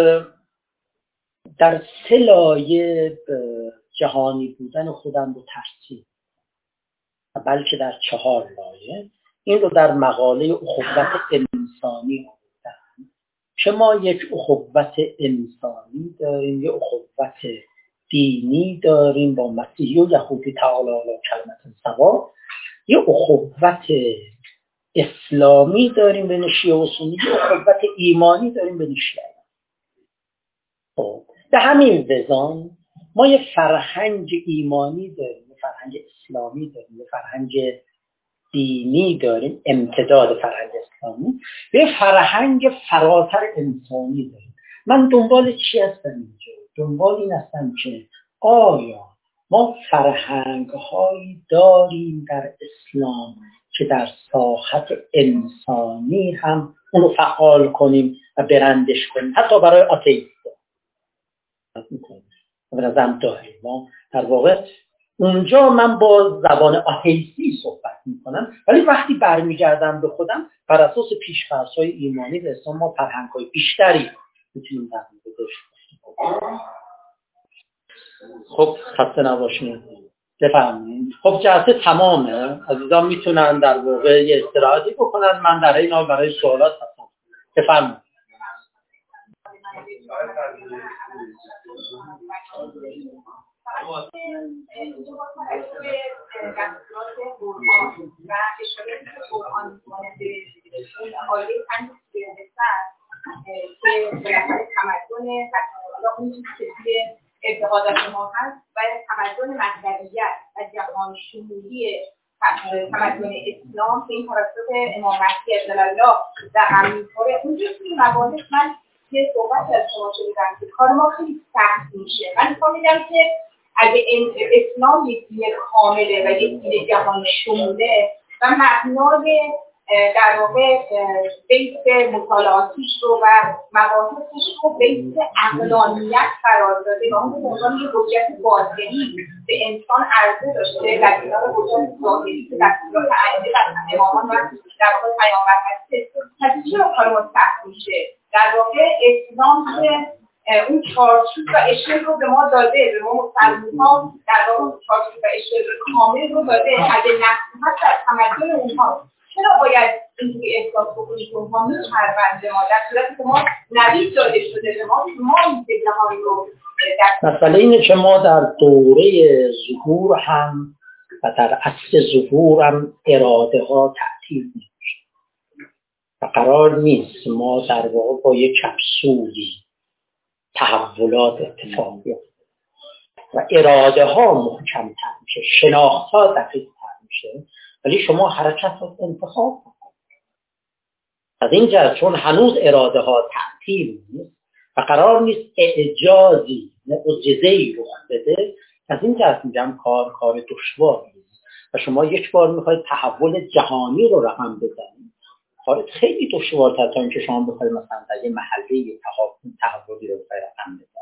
در سه لایه جهانی بودن خودم رو ترتیب، بلکه در چهار لایه. این رو در مقاله اخوت انسانی بودم که ما یک اخوت انسانی داریم، یک اخوت دینی داریم با مسیحی و یهودی تعالی علی کلمة سوا، یک اخوت اسلامی داریم بین شیعه و سنی، یک اخوت ایمانی داریم بین شیعه. خب به همین وزان ما یک فرهنگ ایمانی داریم، یک فرهنگ اسلامی داریم، یک فرهنگ دینی داریم، امتداد فرهنگ اسلامی، و یک فرهنگ فراتر انسانی داریم. من دنبال چی هستم اینجا؟ دنبال این هستم که آیا ما فرهنگ هایی داریم در اسلام که در ساحت انسانی هم اونو فعال کنیم و برندش کنیم، حتی برای آتئیست به نظرم داریم. ما در واقع اونجا من با زبان آتئیستی صحبت میکنم، ولی وقتی برمیگردم به خودم بر اساس پیش‌فرض‌های ایمانی به اسلام ما فرهنگ‌های بیشتری میتونیم در مورد داشته باشیم. خب خسته نباشید، بفرمایید. خب جلسه تمامه، عزیزان میتونن در واقع یه استراحتی بکنن، من در این حال برای سوالات هستم. بفرمایید. اعتقادات ما هست و تمدن مهدویت و جهان شمولی تمدن اسلام که این توسط امام مهدی اجل الله در هم می‌خوره. اونجا توی مباحث من یه صحبت از شما شنیدم که کار ما خیلی سخت میشه. من می‌خوام بگم که اگه اسلام یک دین کامله و یک دین جهان شموله و مبنای در واقع بیس مطالعاتیش رو و مباحثش رو بیس عقلانیت قرار داده و اون به عنوان یک حجت باطنی به انسان عرضه داشته در کنار حجت ظاهری که دستورات ائمه و امامان و در واقع پیامبر هسته، پس چرا کار ما سخت میشه؟ در واقع اسلام که اون چارچوب و اشل رو به ما داده، به ما مسلمان‌ها در واقع چارچوب و اشل کامل رو داده، اگه نقص در تمدن اونها چرا باید اینجوری احساس بکنید که اونها میچربند به ما در صورتی که ما نوید داده شده به ما ما این جهان رو در مسئله اینه که ما در دوره ظهور هم و در عصر ظهور هم اراده ها تعطیل میشه و قرار نیست ما در واقع با یک کپسولی تحولات اتفاق بیفته و اراده ها محکم‌تر میشه، شناخت ها دقیق‌تر میشه، ولی شما حرکت رو انتخاب کنید. از این جهت چون هنوز اراده ها تعطیل نیست و قرار نیست اعجازی معجزه‌ای رخ بده، از این جهت میگم کار کار دشواری است و شما یک بار میخواید تحول جهانی رو رقم بزنید، کار خیلی دشوارتر تا اینکه شما بخواید مثلا در یه محله تحولی رو بخواید رقم بزنید.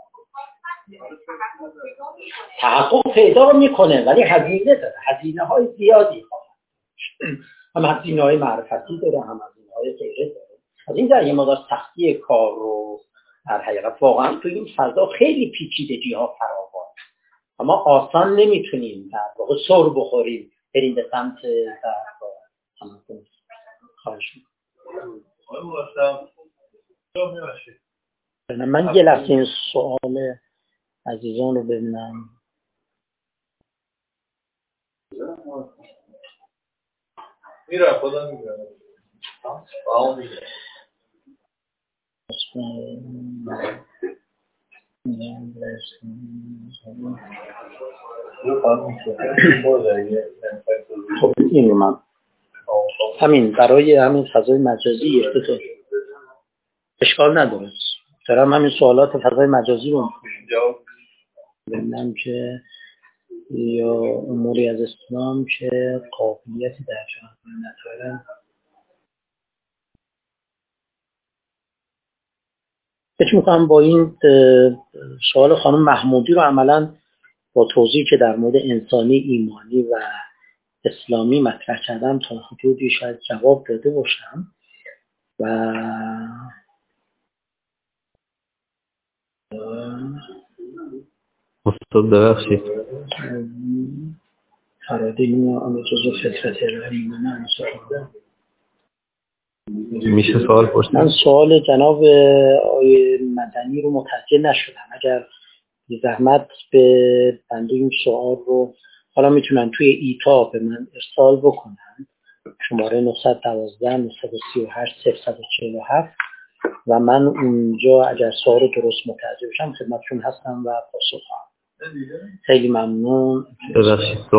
تحقق پیدا رو میکنه ولی هزینه داره، هزینه های زیادی خواهد، هم هزینه های معرفتی داره، هم هزینه های غیره داره. از این در یه مقدار سختی کار رو در حقیقت واقعا توی این فضا خیلی پیچیدگی ها فراوان، اما آسان نمیتونیم در واقع سر بخوریم بریم به سمت در واقع خواهش میکنم. من یه لحظه این سوال عزیزان رو ببینم. میره خدا میگه آه میگه خب این من همین برای همین فضای مجازی یک دو تا اشکال نداره، دارم همین سوالات فضای مجازی رو ببینم که یا اموری از اسلام که قابلیتی در جهان ندارن. فکر میکنم با این سوال خانم محمودی رو عملاً با توضیحی که در مورد انسانی، ایمانی و اسلامی مطرح کردم تا حدودی شاید جواب داده باشم. و استاد ببخشید فرادی آن جزء فطرت الهی من میشه سوال پرسید؟ من سوال جناب آقای مدنی رو متوجه نشدم. اگر بی زحمت به بنده این سوال رو حالا میتونن توی ایتا به من ارسال بکنن، شماره نه یک دو نه سه هشت صفر چهار هفت و من اونجا اگر سوال رو درست متوجه بشم خدمتشون هستم و پاسخ خواهم. خیلی ممنون. ببخشید